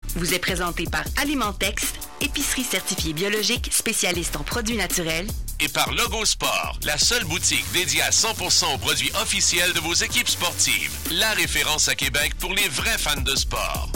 vous est présenté par Alimentex, épicerie certifiée biologique, spécialiste en produits naturels. Et par Logo Sport, la seule boutique dédiée à 100% aux produits officiels de vos équipes sportives. La référence à Québec pour les vrais fans de sport.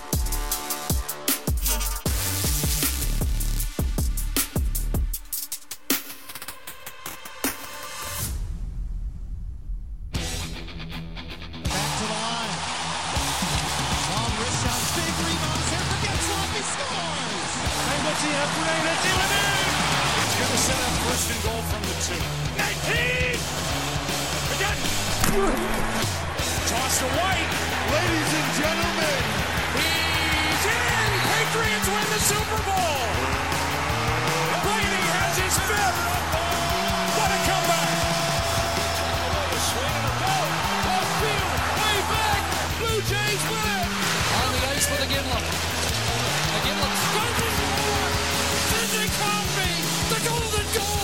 Toss to White. Ladies and gentlemen, he's in! Patriots win the Super Bowl! Brady has his fifth! What a comeback! Swing and a goal! Left field, way back! Blue Jays win it! On the ice with a Gimlet. A Gimlet scores the score! Sidney Crosby, the golden goal!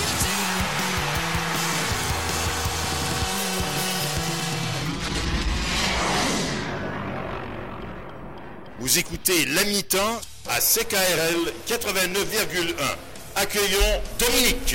Vous écoutez La Mi-temps à CKRL 89,1. Accueillons Dominique.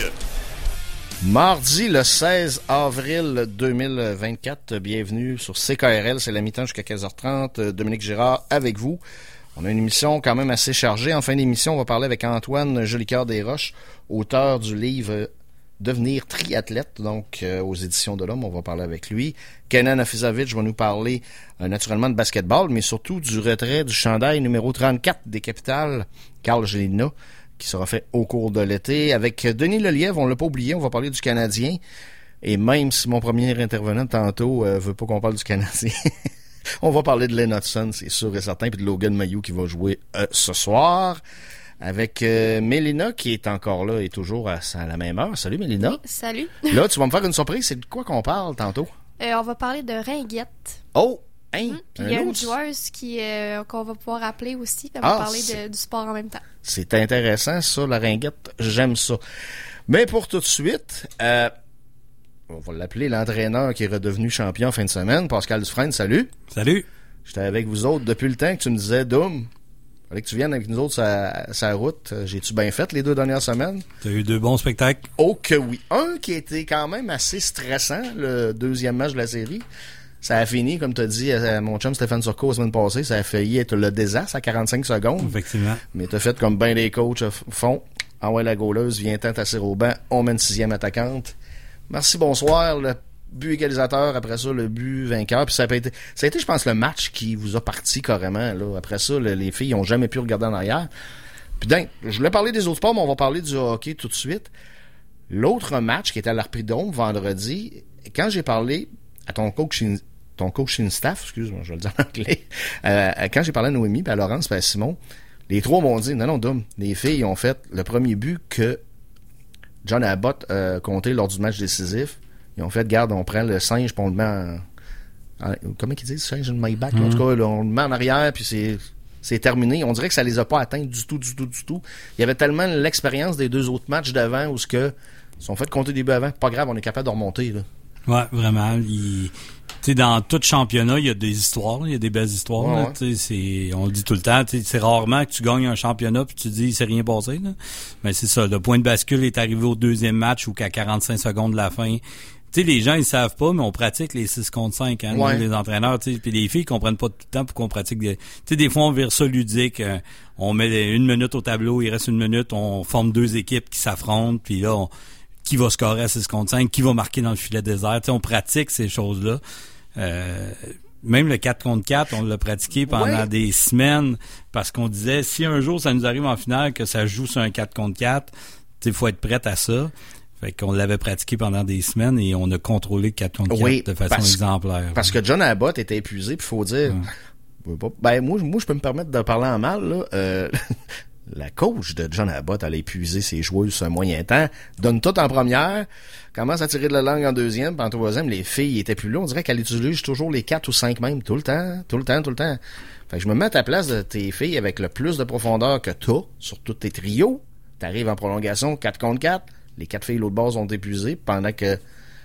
Mardi le 16 avril 2024, bienvenue sur CKRL, c'est La Mi-temps jusqu'à 15h30. Dominique Girard avec vous. On a une émission quand même assez chargée. En fin d'émission, on va parler avec Antoine Jolicoeur-Desroches, auteur du livre Devenir triathlète, donc aux éditions de l'Homme, on va parler avec lui. Kenan Afizovic va nous parler naturellement de basketball, mais surtout du retrait du chandail numéro 34 des Capitals, Carl Gélina, qui sera fait au cours de l'été. Avec Denis Lelièvre, on l'a pas oublié, on va parler du Canadien. Et même si mon premier intervenant tantôt veut pas qu'on parle du Canadien, on va parler de Len Hudson, c'est sûr et certain, puis de Logan Mailloux qui va jouer ce soir. Avec Mélina qui est encore là et toujours à la même heure. Salut Mélina. Oui, salut. Là, tu vas me faire une surprise. C'est de quoi qu'on parle tantôt? On va parler de ringuette. Oh! Hein? Puis il y a une joueuse qu'on va pouvoir appeler aussi. On va parler du sport en même temps. C'est intéressant ça, la ringuette. J'aime ça. Mais pour tout de suite, on va l'appeler l'entraîneur qui est redevenu champion en fin de semaine. Pascal Dufresne, salut. Salut. J'étais avec vous autres depuis le temps que tu me disais, Dom, fallait que tu viennes avec nous autres sa route. J'ai-tu bien fait les 2 dernières semaines? T'as eu 2 bons spectacles? Oh que oui. Un qui était quand même assez stressant, le deuxième match de la série. Ça a fini, comme t'as dit à mon chum Stéphane Turcot la semaine passée, ça a failli être le désastre à 45 secondes. Effectivement. Mais t'as fait comme bien les coachs font. Ah ouais, la gauleuse, viens-t'en t'asseoir au banc. On met une 6e attaquante. Merci, bonsoir. Le but égalisateur, après ça, le but vainqueur. Puis ça a été, je pense, le match qui vous a parti carrément. Là. Après ça, les filles n'ont jamais pu regarder en arrière. Puis je voulais parler des autres sports, mais on va parler du hockey tout de suite. L'autre match qui était à l'Arpidome vendredi, quand j'ai parlé à ton coaching staff, excuse-moi, je vais le dire en anglais, quand j'ai parlé à Noémie, puis à Laurence, puis à Simon, les 3 m'ont dit, non, Dom, les filles ont fait le premier but que John Abbott comptait lors du match décisif. Ils ont fait, garde, on prend le singe, puis on le met comment ils disent, singe in my back? En tout cas, là, on le met en arrière, puis c'est terminé. On dirait que ça les a pas atteints du tout. Il y avait tellement l'expérience des 2 autres matchs d'avant où ils sont fait compter des buts avant. Pas grave, on est capable de remonter, là. Ouais, vraiment. Tu sais, dans tout championnat, il y a des histoires, il y a des belles histoires. Ouais, là, on le dit tout le temps. C'est rarement que tu gagnes un championnat puis tu dis il s'est rien passé. Là. Mais c'est ça. Le point de bascule est arrivé au 2e match ou qu'à 45 secondes de la fin. Tu sais, les gens, ils savent pas, mais on pratique les 6 contre 5, hein, nous, les entraîneurs, tu sais, puis les filles comprennent pas tout le temps pour qu'on pratique tu sais, des fois, on vire ça ludique, on met 1 minute au tableau, il reste 1 minute, on forme 2 équipes qui s'affrontent, puis là, qui va scorer à 6 contre 5, qui va marquer dans le filet désert, tu sais, on pratique ces choses-là. Même le 4 contre 4, on l'a pratiqué pendant des semaines, parce qu'on disait, si un jour ça nous arrive en finale, que ça joue sur un 4 contre 4, tu sais, faut être prête à ça. Fait qu'on l'avait pratiqué pendant des semaines et on a contrôlé 4 contre 4 de façon exemplaire. Parce que John Abbott était épuisé, puis faut dire... Ben, moi, je peux me permettre de parler en mal, là. La coach de John Abbott, elle a épuisé ses joueuses sur un moyen temps, donne tout en première, commence à tirer de la langue en 2e, puis en 3e, les filles étaient plus là. On dirait qu'elle utilise toujours les 4 ou 5 même, tout le temps. Fait que je me mets à ta place de tes filles avec le plus de profondeur que t'as sur tous tes trios. T'arrives en prolongation 4 contre 4. Les 4 filles l'autre base ont épuisé pendant que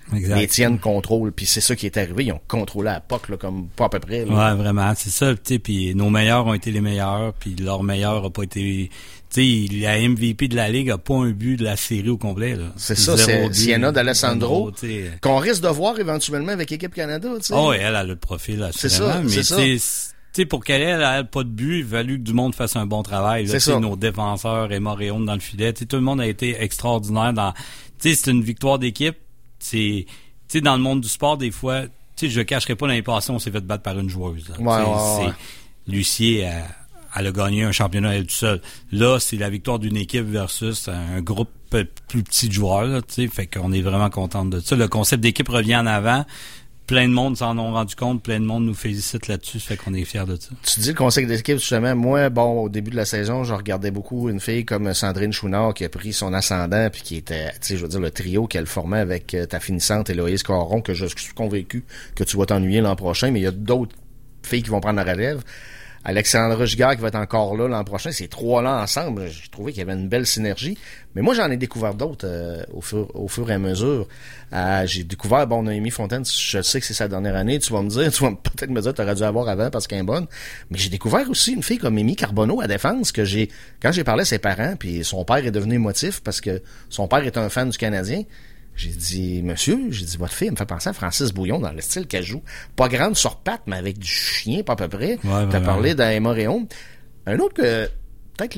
Exact. Les tiennes contrôlent, puis c'est ça qui est arrivé. Ils ont contrôlé à POC, là, comme pas à peu près. Là. Ouais, vraiment, c'est ça. Puis nos meilleurs ont été les meilleurs, puis leurs meilleurs n'ont pas été... Tu sais, la MVP de la Ligue a pas un but de la série au complet. Là. C'est ça, c'est Sienna d'Alessandro, qu'on risque de voir éventuellement avec l'équipe Canada. T'sais. Oh, elle a le profil, assurément. C'est ça, mais tu sais, pour qu'elle ait pas de but, il a fallu que du monde fasse un bon travail. Là, c'est ça. Nos défenseurs, Emma Réaume dans le filet, tout le monde a été extraordinaire. C'est une victoire d'équipe. C'est, dans le monde du sport, des fois, je cacherai pas l'année passée, on s'est fait battre par une joueuse. Ouais. Lucie, elle a gagné un championnat elle tout seule. Là, c'est la victoire d'une équipe versus un groupe plus petit de joueurs. Là, fait qu'on est vraiment content de ça. Le concept d'équipe revient en avant. Plein de monde s'en ont rendu compte. Plein de monde nous félicite là-dessus. Fait qu'on est fiers de ça. Tu dis le concept d'équipe, justement. Moi, au début de la saison, je regardais beaucoup une fille comme Sandrine Chouinard qui a pris son ascendant puis qui était, le trio qu'elle formait avec ta finissante Héloïse Caron, que je suis convaincu que tu vas t'ennuyer l'an prochain. Mais il y a d'autres filles qui vont prendre la relève. Alexandra Giguère qui va être encore là l'an prochain. Ces trois-là ensemble, j'ai trouvé qu'il y avait une belle synergie. Mais moi, j'en ai découvert d'autres au fur et à mesure. J'ai découvert, Noémie Fontaine, je sais que c'est sa dernière année. Tu vas peut-être me dire, t'aurais dû avoir avant parce qu'elle est bonne. Mais j'ai découvert aussi une fille comme Amy Carbonneau à défense quand j'ai parlé à ses parents, puis son père est devenu émotif parce que son père est un fan du Canadien. J'ai dit, monsieur, votre fille, elle me fait penser à Francis Bouillon dans le style qu'elle joue. Pas grande sur pattes, mais avec du chien, pas à peu près. Ouais, t'as parlé d'Emma Réaume. Un autre que, peut-être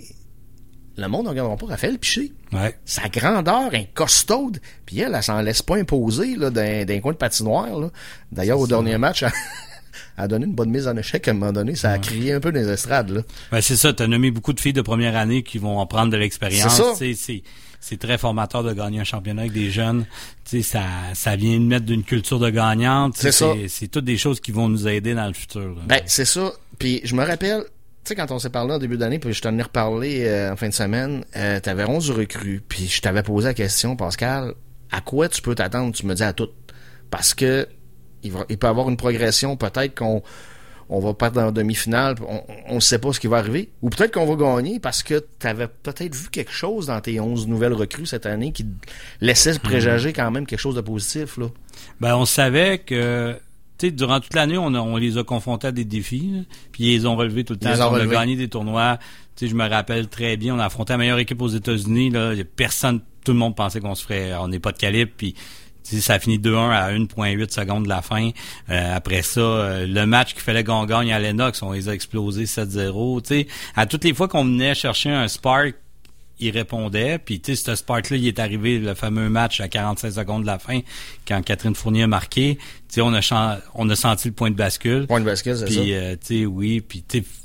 le monde ne regardera pas, Raphaël Piché. Ouais. Sa grandeur, un costaude, puis elle s'en laisse pas imposer, là, d'un coin de patinoire, là. D'ailleurs, au dernier match, elle a donné une bonne mise en échec à un moment donné. Ça a crié un peu dans les estrades, là. Ben, c'est ça. T'as nommé beaucoup de filles de première année qui vont en prendre de l'expérience. C'est ça. C'est très formateur de gagner un championnat avec des jeunes. Tu sais, ça vient de mettre d'une culture de gagnante. C'est ça. C'est toutes des choses qui vont nous aider dans le futur. Là. Ben, c'est ça. Puis je me rappelle, tu sais, quand on s'est parlé en début d'année, puis je t'en ai reparlé en fin de semaine, t'avais 11 recrues. Puis je t'avais posé la question, Pascal, à quoi tu peux t'attendre? Tu me dis à tout. Parce que il peut y avoir une progression, peut-être qu'on va perdre en demi-finale, on ne sait pas ce qui va arriver. Ou peut-être qu'on va gagner parce que tu avais peut-être vu quelque chose dans tes 11 nouvelles recrues cette année qui laissait présager quand même quelque chose de positif, là. Ben, on savait que, tu sais, durant toute l'année, on les a confrontés à des défis, là, puis ils les ont relevés tout le temps. On a gagné des tournois. Tu sais, je me rappelle très bien, on a affronté la meilleure équipe aux États-Unis, là. Tout le monde pensait on n'est pas de calibre, puis ça a fini 2-1 à 1,8 secondes de la fin. Après ça, le match qu'il fallait qu'on gagne à Lennox, on les a explosés 7-0. T'sais, à toutes les fois qu'on venait chercher un spark, il répondait. Puis ce spark-là, il est arrivé le fameux match à 45 secondes de la fin, quand Catherine Fournier a marqué. On a senti le point de bascule. Point de bascule, c'est ça. Puis oui, puis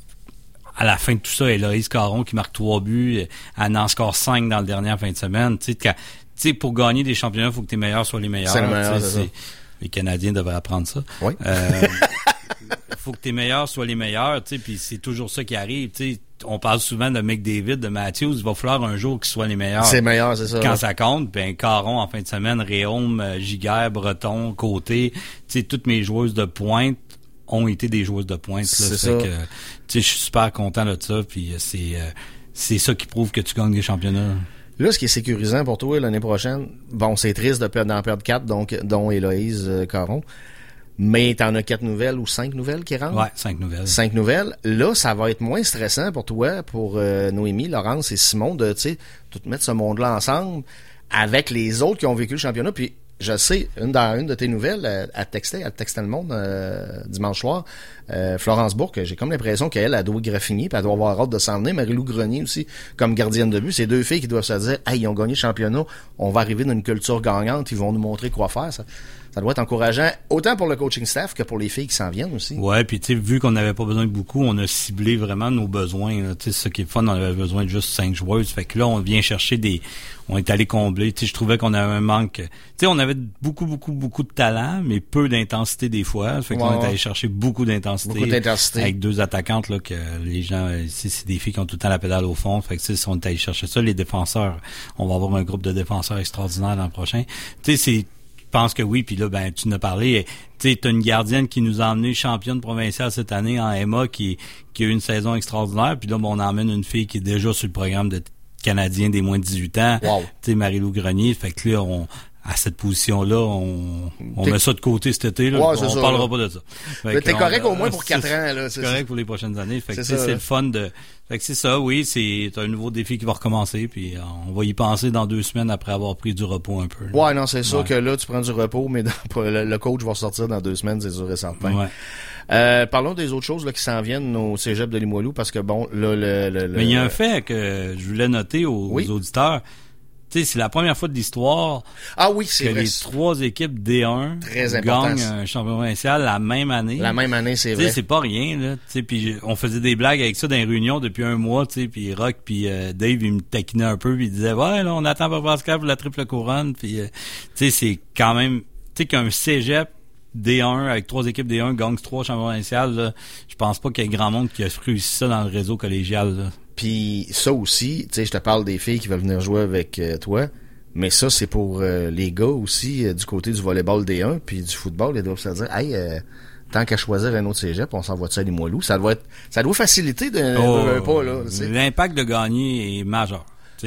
à la fin de tout ça, Héloïse Caron qui marque 3 buts, elle en score 5 dans le dernier fin de semaine. T'sais, pour gagner des championnats, il faut que tes meilleurs soient les meilleurs. C'est le meilleur, c'est ça. Les Canadiens devraient apprendre ça. Oui. Faut que tes meilleurs soient les meilleurs, puis c'est toujours ça qui arrive. On parle souvent de McDavid, de Matthews. Il va falloir un jour qu'ils soient les meilleurs. C'est meilleur, c'est ça. Quand ça compte, Caron en fin de semaine, Réaume, Giguère, Breton, Côté, toutes mes joueuses de pointe ont été des joueuses de pointe. C'est ça. Je suis super content de ça, puis c'est ça qui prouve que tu gagnes des championnats. Là, ce qui est sécurisant pour toi l'année prochaine, c'est triste d'en perdre 4, dont Héloïse Caron, mais t'en as 4 nouvelles ou 5 nouvelles qui rentrent? Ouais, 5 nouvelles. 5 nouvelles. Là, ça va être moins stressant pour toi, pour Noémie, Laurence et Simon, de tout mettre ce monde-là ensemble avec les autres qui ont vécu le championnat. Puis, je sais, une de tes nouvelles, elle textait le monde dimanche soir, Florence Bourque, j'ai comme l'impression qu'elle doit graffiner, puis elle doit avoir hâte de s'en venir. Marie-Lou Grenier aussi, comme gardienne de but. C'est 2 filles qui doivent se dire, hey, ils ont gagné le championnat, on va arriver dans une culture gagnante, ils vont nous montrer quoi faire. Ça doit être encourageant, autant pour le coaching staff que pour les filles qui s'en viennent aussi. Ouais, puis vu qu'on n'avait pas besoin de beaucoup, on a ciblé vraiment nos besoins. C'est ce qui est fun, on avait besoin de juste 5 joueuses. Fait que là, on vient chercher on est allé combler. Je trouvais qu'on avait un manque. On avait beaucoup de talent, mais peu d'intensité des fois. Fait qu'on est allé chercher beaucoup d'intensité. Avec 2 attaquantes, là, que les gens, c'est des filles qui ont tout le temps la pédale au fond. Fait que on est allé chercher ça. Les défenseurs, on va avoir un groupe de défenseurs extraordinaire l'an prochain. Je pense que oui, puis là, tu en as parlé. Tu sais, t'as une gardienne qui nous a emmené championne provinciale cette année en Emma, qui a eu une saison extraordinaire. Puis là, on emmène une fille qui est déjà sur le programme de Canadien des moins de 18 ans. Wow. Tu sais, Marie-Lou Grenier. Fait que là, à cette position-là, on met ça de côté cet été. Là, on parlera pas de ça. Mais t'es correct au moins pour 4 ans. Là, c'est correct pour les prochaines années. Fait que c'est le fun de... Fait que c'est ça, oui, c'est un nouveau défi qui va recommencer, puis on va y penser dans 2 semaines après avoir pris du repos un peu. Là. Ouais, non, c'est sûr que là, tu prends du repos, mais le coach va sortir dans 2 semaines, c'est sûr et certain. Ouais. Parlons des autres choses là, qui s'en viennent au cégep de Limoilou, parce que bon, là, Mais il y a un fait que je voulais noter aux auditeurs. Tu sais, c'est la première fois de l'histoire que les 3 équipes D1 gagnent un championnat provincial la même année. La même année, c'est vrai. Tu sais, c'est pas rien, là. Tu sais, puis on faisait des blagues avec ça dans les réunions depuis un mois, tu sais, puis Rock puis Dave, ils me taquinaient un peu, puis ils disaient, ouais, là, on attend pour Pascal pour la triple couronne, puis tu sais, c'est quand même, tu sais, qu'un cégep D1 avec 3 équipes D1 gagne 3 championnats provinciales, là, je pense pas qu'il y ait grand monde qui a réussi ça dans le réseau collégial, là. Puis ça aussi, tu sais, je te parle des filles qui veulent venir jouer avec toi, mais ça, c'est pour les gars aussi du côté du volleyball D1 puis du football. Ils doivent se dire, hey, tant qu'à choisir un autre cégep, on s'envoie-tu à Limoilou? Ça doit faciliter pas, là. L'impact de gagner est majeur.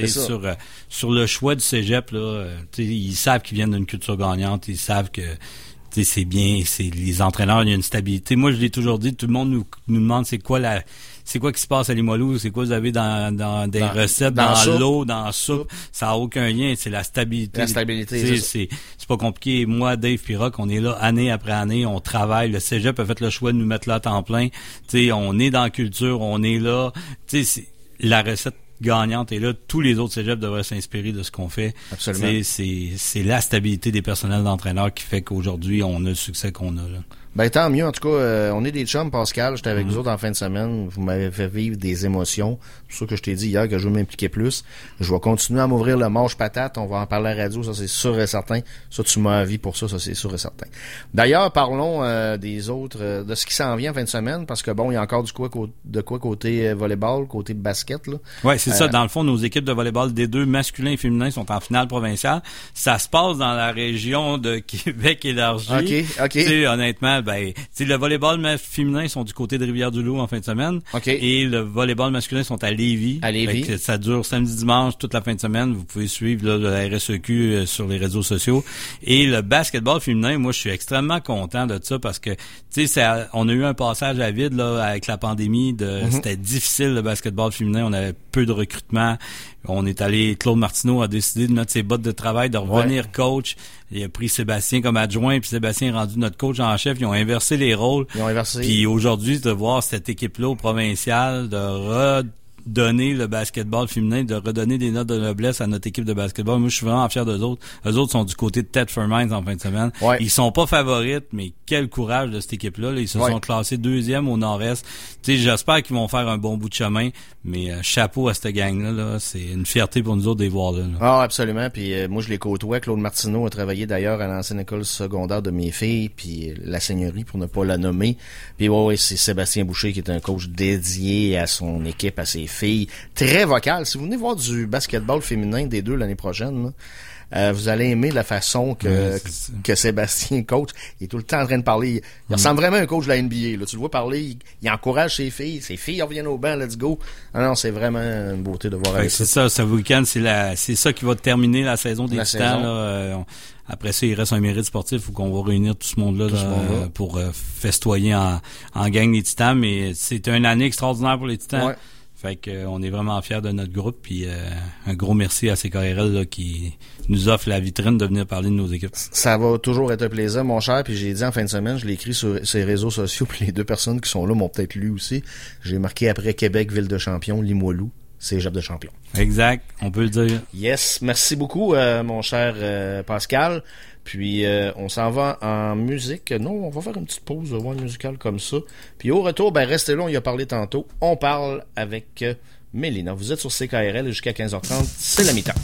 Sur le choix du cégep, là, ils savent qu'ils viennent d'une culture gagnante, ils savent que c'est bien, c'est les entraîneurs, il y a une stabilité. Moi, je l'ai toujours dit, tout le monde nous demande c'est quoi qui se passe à Limoilou, c'est quoi vous avez dans des recettes, dans l'eau, dans la soupe. Ça a aucun lien, c'est la stabilité. La stabilité, c'est pas compliqué. Moi, Dave Piroc, on est là année après année, on travaille. Le cégep a fait le choix de nous mettre là à temps plein. T'sais, on est dans la culture, on est là. T'sais, la recette gagnante est là. Tous les autres cégeps devraient s'inspirer de ce qu'on fait. Absolument. C'est la stabilité des personnels d'entraîneurs qui fait qu'aujourd'hui, on a le succès qu'on a, là. Ben, tant mieux. En tout cas, on est des chums, Pascal. J'étais avec vous autres en fin de semaine. Vous m'avez fait vivre des émotions. C'est sûr que je t'ai dit hier que je veux m'impliquer plus. Je vais continuer à m'ouvrir le manche patate. On va en parler à la radio. Ça, c'est sûr et certain. Ça, tu m'as avis pour ça. Ça, c'est sûr et certain. D'ailleurs, parlons des autres, de ce qui s'en vient en fin de semaine. Parce que bon, il y a encore de quoi côté volleyball, côté basket, là. Ouais, c'est ça. Dans le fond, nos équipes de volleyball des 2 masculins et féminins sont en finale provinciale. Ça se passe dans la région de Québec élargie. OK. Tu sais, honnêtement, le volleyball féminin sont du côté de Rivière-du-Loup en fin de semaine. Et le volleyball masculin sont à Lévis. Ça dure samedi, dimanche, toute la fin de semaine. Vous pouvez suivre là, le RSEQ sur les réseaux sociaux. Et le basketball féminin, moi, je suis extrêmement content de ça parce que, tu sais, on a eu un passage à vide, là, avec la pandémie. C'était difficile, le basketball féminin. On avait peu de recrutement. On est allé, Claude Martineau a décidé de mettre ses bottes de travail, de revenir coach. Il a pris Sébastien comme adjoint, puis Sébastien est rendu notre coach en chef. Ils ont inversé les rôles. Puis aujourd'hui, de voir cette équipe-là au provincial, de redonner le basketball féminin, de redonner des notes de noblesse à notre équipe de basketball. Moi, je suis vraiment fier d'eux autres. Eux autres sont du côté de Thetford Mines en fin de semaine. Ouais. Ils sont pas favorites, mais quel courage de cette équipe-là. Là, ils se sont classés 2e au nord-est. Tu sais, j'espère qu'ils vont faire un bon bout de chemin, mais chapeau à cette gang-là. Là. C'est une fierté pour nous autres de les voir là. Ah, absolument. Puis moi, je les côtoie. Claude Martineau a travaillé d'ailleurs à l'ancienne école secondaire de mes filles, puis la Seigneurie, pour ne pas la nommer. Puis c'est Sébastien Boucher qui est un coach dédié à son équipe, à ses filles, très vocal. Si vous venez voir du basketball féminin des 2 l'année prochaine, là, vous allez aimer la façon que Sébastien coach. Il est tout le temps en train de parler. Il ressemble vraiment à un coach de la NBA. Là. Tu le vois parler, il encourage ses filles. Ses filles reviennent au banc, let's go. Non, c'est vraiment une beauté de voir avec ça. C'est ça, ce week-end, c'est ça qui va terminer la saison des Titans. Là, après ça, il reste un mérite sportif où qu'on va réunir tout ce monde-là pour festoyer en gang des Titans. Mais c'est une année extraordinaire pour les Titans. Ouais. Fait que on est vraiment fiers de notre groupe, puis un gros merci à CKRL là, qui nous offre la vitrine de venir parler de nos équipes. Ça va toujours être un plaisir, mon cher, puis j'ai dit en fin de semaine, je l'ai écrit sur ses réseaux sociaux, puis les 2 personnes qui sont là m'ont peut-être lu aussi. J'ai marqué après Québec, ville de champion, Limoilou, cégep de champion. Exact, on peut le dire. Yes, merci beaucoup, mon cher Pascal. Puis on s'en va en musique. Non, on va faire une petite pause musicale comme ça. Puis au retour, restez là, on y a parlé tantôt. On parle avec Mélina. Vous êtes sur CKRL jusqu'à 15h30. C'est la mi-temps.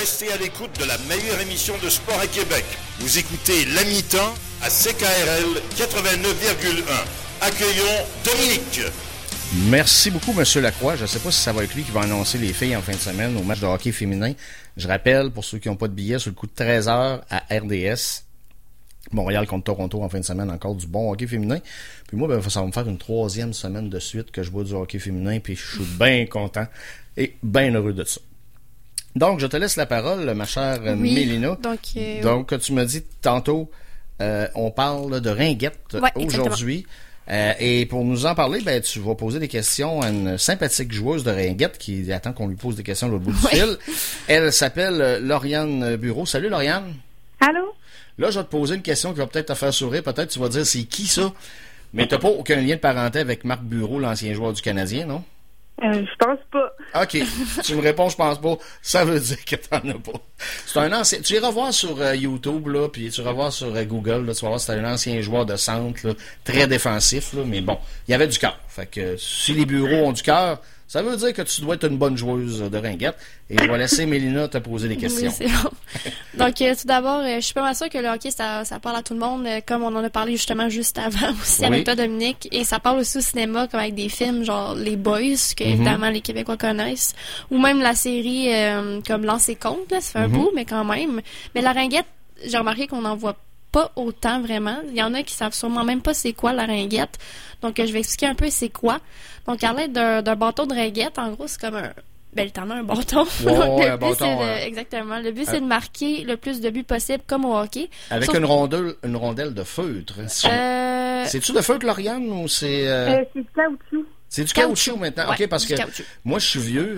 restez à l'écoute de la meilleure émission de sport à Québec. Vous écoutez La Mi-temps à CKRL 89,1. Accueillons Dominique. Merci beaucoup, M. Lacroix. Je ne sais pas si ça va être lui qui va annoncer les filles en fin de semaine au match de hockey féminin. Je rappelle, pour ceux qui n'ont pas de billets, sur le coup de 13h à RDS, Montréal contre Toronto en fin de semaine, encore du bon hockey féminin. Puis moi, ça va me faire une 3e semaine de suite que je vois du hockey féminin, puis je suis bien content et bien heureux de ça. Donc, je te laisse la parole, ma chère Mélina. Donc, tu m'as dit tantôt, on parle de ringuettes aujourd'hui. Et pour nous en parler, tu vas poser des questions à une sympathique joueuse de ringuettes qui attend qu'on lui pose des questions au bout du fil. Elle s'appelle Lauriane Bureau. Salut, Lauriane. Allô? Là, je vais te poser une question qui va peut-être te faire sourire. Peut-être tu vas dire c'est qui ça? Mais t'as pas aucun lien de parenté avec Marc Bureau, l'ancien joueur du Canadien, non? Je pense pas. OK. Tu me réponds, je pense pas. Ça veut dire que t'en as pas. C'est un ancien. Tu iras voir sur YouTube, là, puis tu iras voir sur Google, là, tu vas voir, c'est un ancien joueur de centre, là, très défensif, là, mais bon, il y avait du cœur. Fait que si les bureaux ont du cœur, ça veut dire que tu dois être une bonne joueuse de ringuettes. Et je vais laisser Mélina te poser des questions. Oui, c'est bon. Donc, tout d'abord, je suis pas mal sûre que le hockey, ça parle à tout le monde, comme on en a parlé justement juste avant aussi avec toi, Dominique. Et ça parle aussi au cinéma, comme avec des films genre Les Boys, que évidemment les Québécois connaissent. Ou même la série comme Lancer compte, là, ça fait un bout, mais quand même. Mais la ringuette, j'ai remarqué qu'on n'en voit pas autant vraiment. Il y en a qui savent sûrement même pas c'est quoi la ringuette. Donc, je vais expliquer un peu c'est quoi. Donc, à l'aide d'un bâton de ringuette, en gros, c'est comme un... t'en as un bâton. Un bâton. Exactement. Le but, c'est de marquer le plus de buts possible, comme au hockey. Avec une rondelle de feutre. C'est-tu de feutre, Lauriane, ou c'est... C'est du caoutchouc. C'est du caoutchouc maintenant. Ouais, OK, parce que moi, je suis vieux.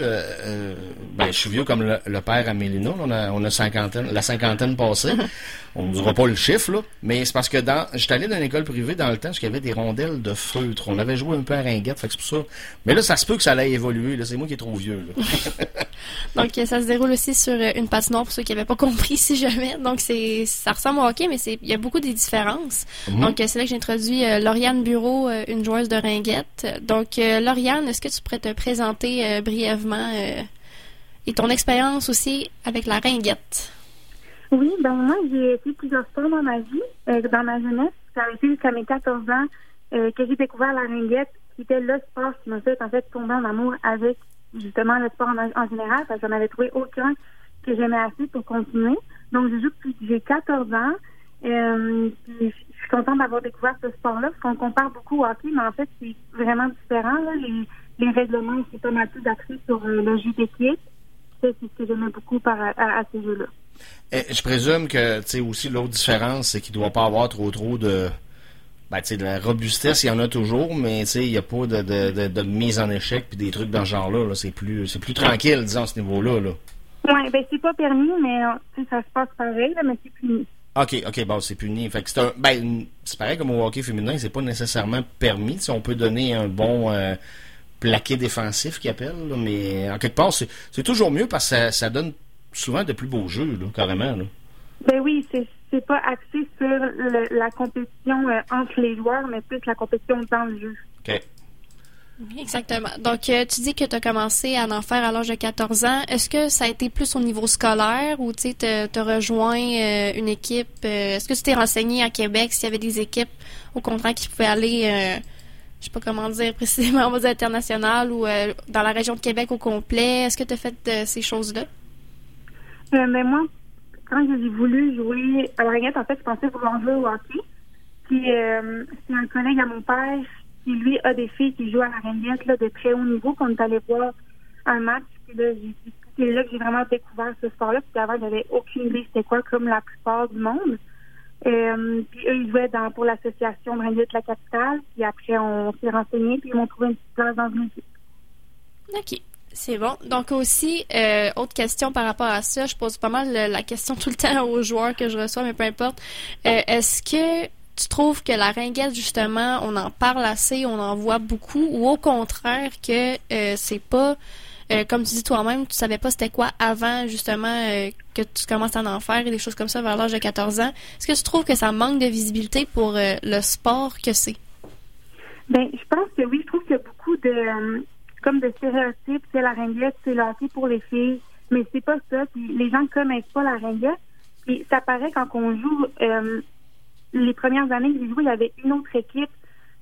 Je suis vieux comme le père à Mélina. On a la cinquantaine passée. On ne dira pas le chiffre, là. Mais c'est parce que j'étais allé dans une école privée dans le temps, parce qu'il y avait des rondelles de feutre. On avait joué un peu à ringuette, fait que c'est pour ça. Mais là, ça se peut que ça allait évoluer, là. C'est moi qui est trop vieux, là. Donc, ça se déroule aussi sur une patinoire, pour ceux qui n'avaient pas compris, si jamais. Donc, ça ressemble au hockey, mais il y a beaucoup des différences. Donc, c'est là que j'ai introduit Lauriane Bureau, une joueuse de ringuette. Donc, Lauriane, est-ce que tu pourrais te présenter brièvement et ton expérience aussi avec la ringuette? Oui, moi, j'ai fait plusieurs sports dans ma vie, dans ma jeunesse. Ça a été jusqu'à mes 14 ans que j'ai découvert la ringuette, qui était le sport qui m'a fait, tomber en amour avec, justement, le sport en général, parce que j'en avais trouvé aucun que j'aimais assez pour continuer. Donc, je joue depuis que j'ai 14 ans. Puis je suis contente d'avoir découvert ce sport-là, parce qu'on compare beaucoup au hockey, mais en fait, c'est vraiment différent, là. Les règlements, c'est pas mal plus axé sur le jeu d'équipe. C'est ce que j'aimais beaucoup à ces jeux-là. Je présume que, tu sais, aussi, l'autre différence, c'est qu'il ne doit pas avoir trop de... de la robustesse, il y en a toujours, mais, tu sais, il n'y a pas de mise en échec puis des trucs dans ce genre-là, là. C'est plus tranquille, disons, à ce niveau-là, là. Oui, c'est pas permis, mais, tu sais, ça se passe pareil, là, mais c'est puni. OK, bon, c'est puni. Fait que c'est pareil comme au hockey féminin, c'est pas nécessairement permis. Si on peut donner un bon plaqué défensif qu'ils appellent, là, mais en quelque part, c'est toujours mieux parce que ça donne souvent de plus beaux jeux, là, carrément. Là. Oui, c'est pas axé sur la compétition entre les joueurs, mais plus la compétition dans le jeu. OK. Exactement. Donc, tu dis que tu as commencé à en faire à l'âge de 14 ans. Est-ce que ça a été plus au niveau scolaire ou tu as rejoint une équipe? Est-ce que tu t'es renseigné à Québec s'il y avait des équipes, au contraire, qui pouvaient aller, je sais pas comment dire précisément, on va dire international ou dans la région de Québec au complet? Est-ce que tu as fait ces choses-là? Mais moi, quand j'ai voulu jouer à la ringuette, en fait, je pensais vouloir jouer au hockey. Puis, c'est un collègue à mon père qui, lui, a des filles qui jouent à la ringuette là, de très haut niveau, qu'on est allé voir un match. Puis là, c'est là que j'ai vraiment découvert ce sport-là. Puis avant, j'avais aucune idée c'était quoi, comme la plupart du monde. Puis eux, ils jouaient pour l'association de ringuette La Capitale. Puis après, on s'est renseigné, puis ils m'ont trouvé une petite place dans une équipe. OK. C'est bon. Donc aussi, autre question par rapport à ça, je pose pas mal la question tout le temps aux joueurs que je reçois, mais peu importe. Est-ce que tu trouves que la ringuette, justement, on en parle assez, on en voit beaucoup, ou au contraire que c'est pas, comme tu dis toi-même, tu savais pas c'était quoi avant, justement, que tu commences à en faire et des choses comme ça vers l'âge de 14 ans. Est-ce que tu trouves que ça manque de visibilité pour le sport que c'est? Je pense que oui. Je trouve qu'il y a beaucoup de stéréotypes. C'est la ringuette, c'est le hockey pour les filles. Mais c'est pas ça. Puis les gens connaissent pas la ringuette. Puis ça paraît quand on joue, les premières années que j'ai joué, il y avait une autre équipe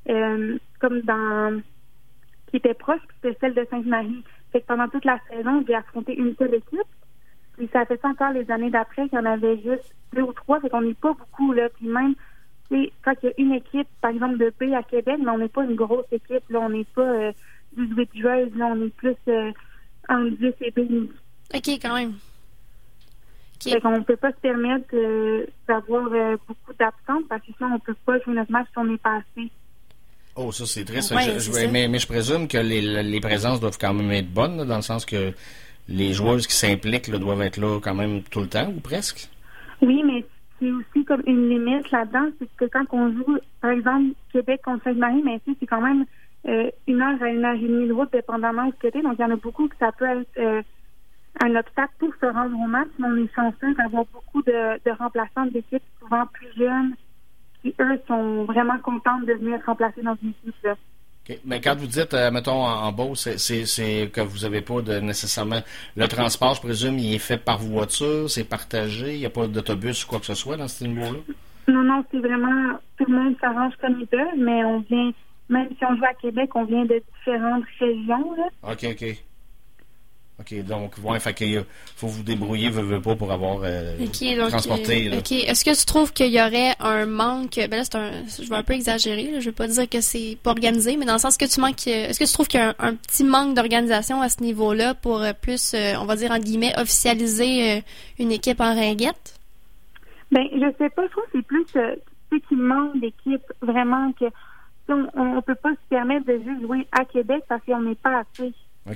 qui était proche, puis c'était celle de Sainte-Marie. Fait que pendant toute la saison, j'ai affronté une seule équipe. Puis ça fait ça encore les années d'après qu'il y en avait juste 2 ou 3. Fait qu'on n'est pas beaucoup, là. Puis même, quand il y a une équipe, par exemple, de B à Québec, mais on n'est pas une grosse équipe, là. On n'est pas 18 joueuses, là. On est plus entre 10 et 12. OK, quand même. Okay. Fait qu'on peut pas se permettre d'avoir beaucoup d'absence parce que sinon, on peut pas jouer notre match si on n'est pas assez. Oh, ça, c'est triste. Ouais, mais je présume que les présences doivent quand même être bonnes, là, dans le sens que les joueuses qui s'impliquent là, doivent être là quand même tout le temps, ou presque. Oui, mais c'est aussi comme une limite là-dedans. C'est que quand on joue, par exemple, Québec contre Sainte-Marie, mais c'est quand même 1 heure à 1 heure et demie de route, dépendamment où c'était. Donc, il y en a beaucoup que ça peut être un obstacle pour se rendre au match, mais on est chanceux d'avoir beaucoup de remplaçants d'équipes, souvent plus jeunes, qui, eux, sont vraiment contents de venir remplacer dans une équipe. Là. Okay. Mais quand vous dites, mettons, en Beauce, c'est que vous n'avez pas nécessairement... Le transport, je présume, il est fait par voiture, c'est partagé, il n'y a pas d'autobus ou quoi que ce soit dans ce niveau-là? Non, c'est vraiment... Tout le monde s'arrange comme ils peuvent, mais on vient... Même si on joue à Québec, on vient de différentes régions. Là. OK, donc, fait qu'il faut vous débrouiller, veut pas, pour avoir transporté. OK. Est-ce que tu trouves qu'il y aurait un manque... Ben là, je vais un peu exagérer, là, je veux pas dire que c'est pas organisé, mais dans le sens que tu manques... Est-ce que tu trouves qu'il y a un petit manque d'organisation à ce niveau-là pour plus, on va dire, entre guillemets, officialiser une équipe en ringuette? Ben, je sais pas, je trouve que c'est plus qu'il manque d'équipes, vraiment, que on peut pas se permettre de juste jouer à Québec parce qu'on n'est pas assez.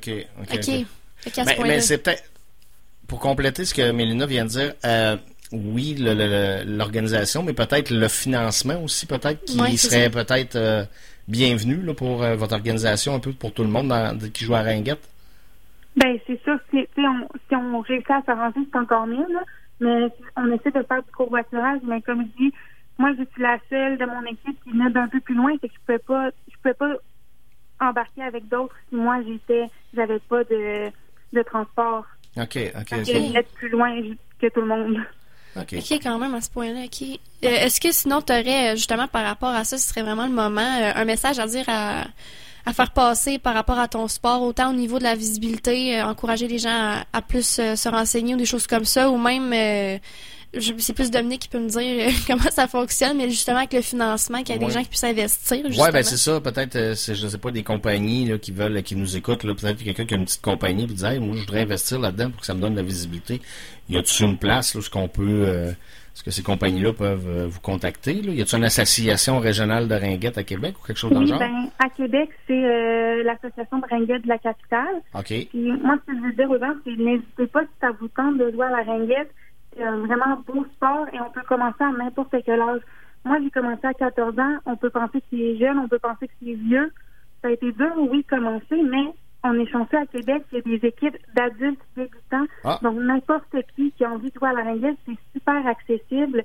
OK. Mais c'est peut-être, pour compléter ce que Mélina vient de dire, oui, l'organisation, mais peut-être le financement aussi, peut-être, qui serait peut-être bienvenu là, pour votre organisation, un peu pour tout le monde qui joue à ringuette. Ben, c'est sûr, si on réussit à s'arranger, c'est encore mieux, là, mais on essaie de faire du covoiturage, mais comme je dis, moi, je suis la seule de mon équipe qui venait d'un peu plus loin, fait que je pouvais pas embarquer avec d'autres si moi, j'avais pas de transport. OK. Je vais plus loin que tout le monde. OK, quand même, à ce point-là. OK. Est-ce que sinon, tu aurais, justement, par rapport à ça, ce serait vraiment le moment, un message à dire à faire passer par rapport à ton sport, autant au niveau de la visibilité, encourager les gens à plus se renseigner ou des choses comme ça, ou même... c'est plus Dominique qui peut me dire comment ça fonctionne, mais justement avec le financement, qu'il y a des gens qui puissent investir. Oui, ben c'est ça. Peut-être, je sais pas, des compagnies là, qui nous écoutent. Là, peut-être quelqu'un qui a une petite compagnie et dit hey, moi, je voudrais investir là-dedans pour que ça me donne de la visibilité. Y a-t-il une place là, où est-ce que ces compagnies-là peuvent vous contacter? Là? Y a-t-il une association régionale de ringuette à Québec ou quelque chose dans le genre? Ben, à Québec, c'est l'association de ringuette de la capitale. OK. Puis moi, ce que je veux dire aux gens, c'est n'hésitez pas si ça vous tente de jouer à la ringuette. C'est un vraiment beau sport et on peut commencer à n'importe quel âge. Moi, j'ai commencé à 14 ans. On peut penser qu'il est jeune, on peut penser qu'il est vieux. Ça a été dur, oui, commencer, mais on est chanceux à Québec. Il y a des équipes d'adultes débutants. Donc, n'importe qui a envie de jouer à la ringuette, c'est super accessible.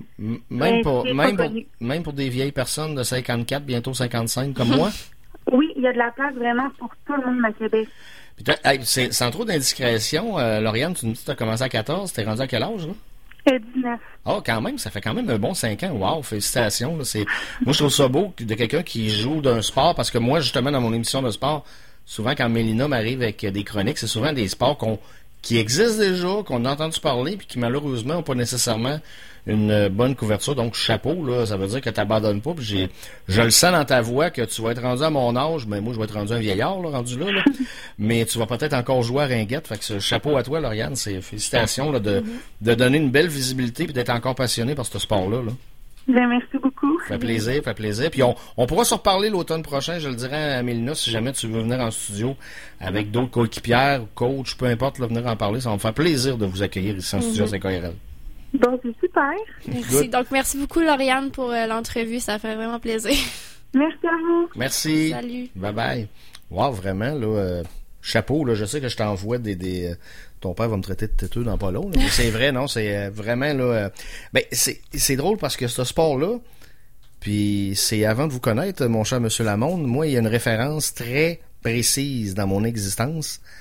Même pour des vieilles personnes de 54, bientôt 55, comme moi? Oui, il y a de la place vraiment pour tout le monde à Québec. C'est sans trop d'indiscrétion, Lauriane, tu nous dis que tu as commencé à 14, t'es rendu à quel âge, là? 19. Oh, quand même, ça fait quand même un bon 5 ans. Wow, félicitations. Là, moi, je trouve ça beau de quelqu'un qui joue d'un sport, parce que moi, justement, dans mon émission de sport, souvent, quand Mélina m'arrive avec des chroniques, c'est souvent des sports qui existent déjà, qu'on a entendu parler, puis qui, malheureusement, n'ont pas nécessairement une bonne couverture. Donc, chapeau, là, ça veut dire que tu n'abandonnes pas. Puis je le sens dans ta voix que tu vas être rendu à mon âge. Mais moi, je vais être rendu un vieillard, là, rendu là. Mais tu vas peut-être encore jouer à ringuette. Fait que chapeau à toi, Lauriane. C'est félicitations là, de donner une belle visibilité et d'être encore passionné par ce sport-là. Là. Bien, merci beaucoup. Fait plaisir. Puis on pourra se reparler l'automne prochain, je le dirai à Mélina, si jamais tu veux venir en studio avec d'autres coéquipières, coachs, peu importe, là, venir en parler. Ça va me faire plaisir de vous accueillir ici en studio à CKRL. Bon, c'est super. Merci. Donc, merci beaucoup, Lauriane, pour l'entrevue. Ça fait vraiment plaisir. Merci à vous. Merci. Salut. Bye-bye. Wow, vraiment, là, chapeau, là. Je sais que je t'envoie ton père va me traiter de têteux dans pas long, là, mais c'est vrai, non? C'est vraiment, là... c'est drôle parce que ce sport-là, puis c'est avant de vous connaître, mon cher Monsieur Lamonde, moi, il y a une référence très précise dans mon existence.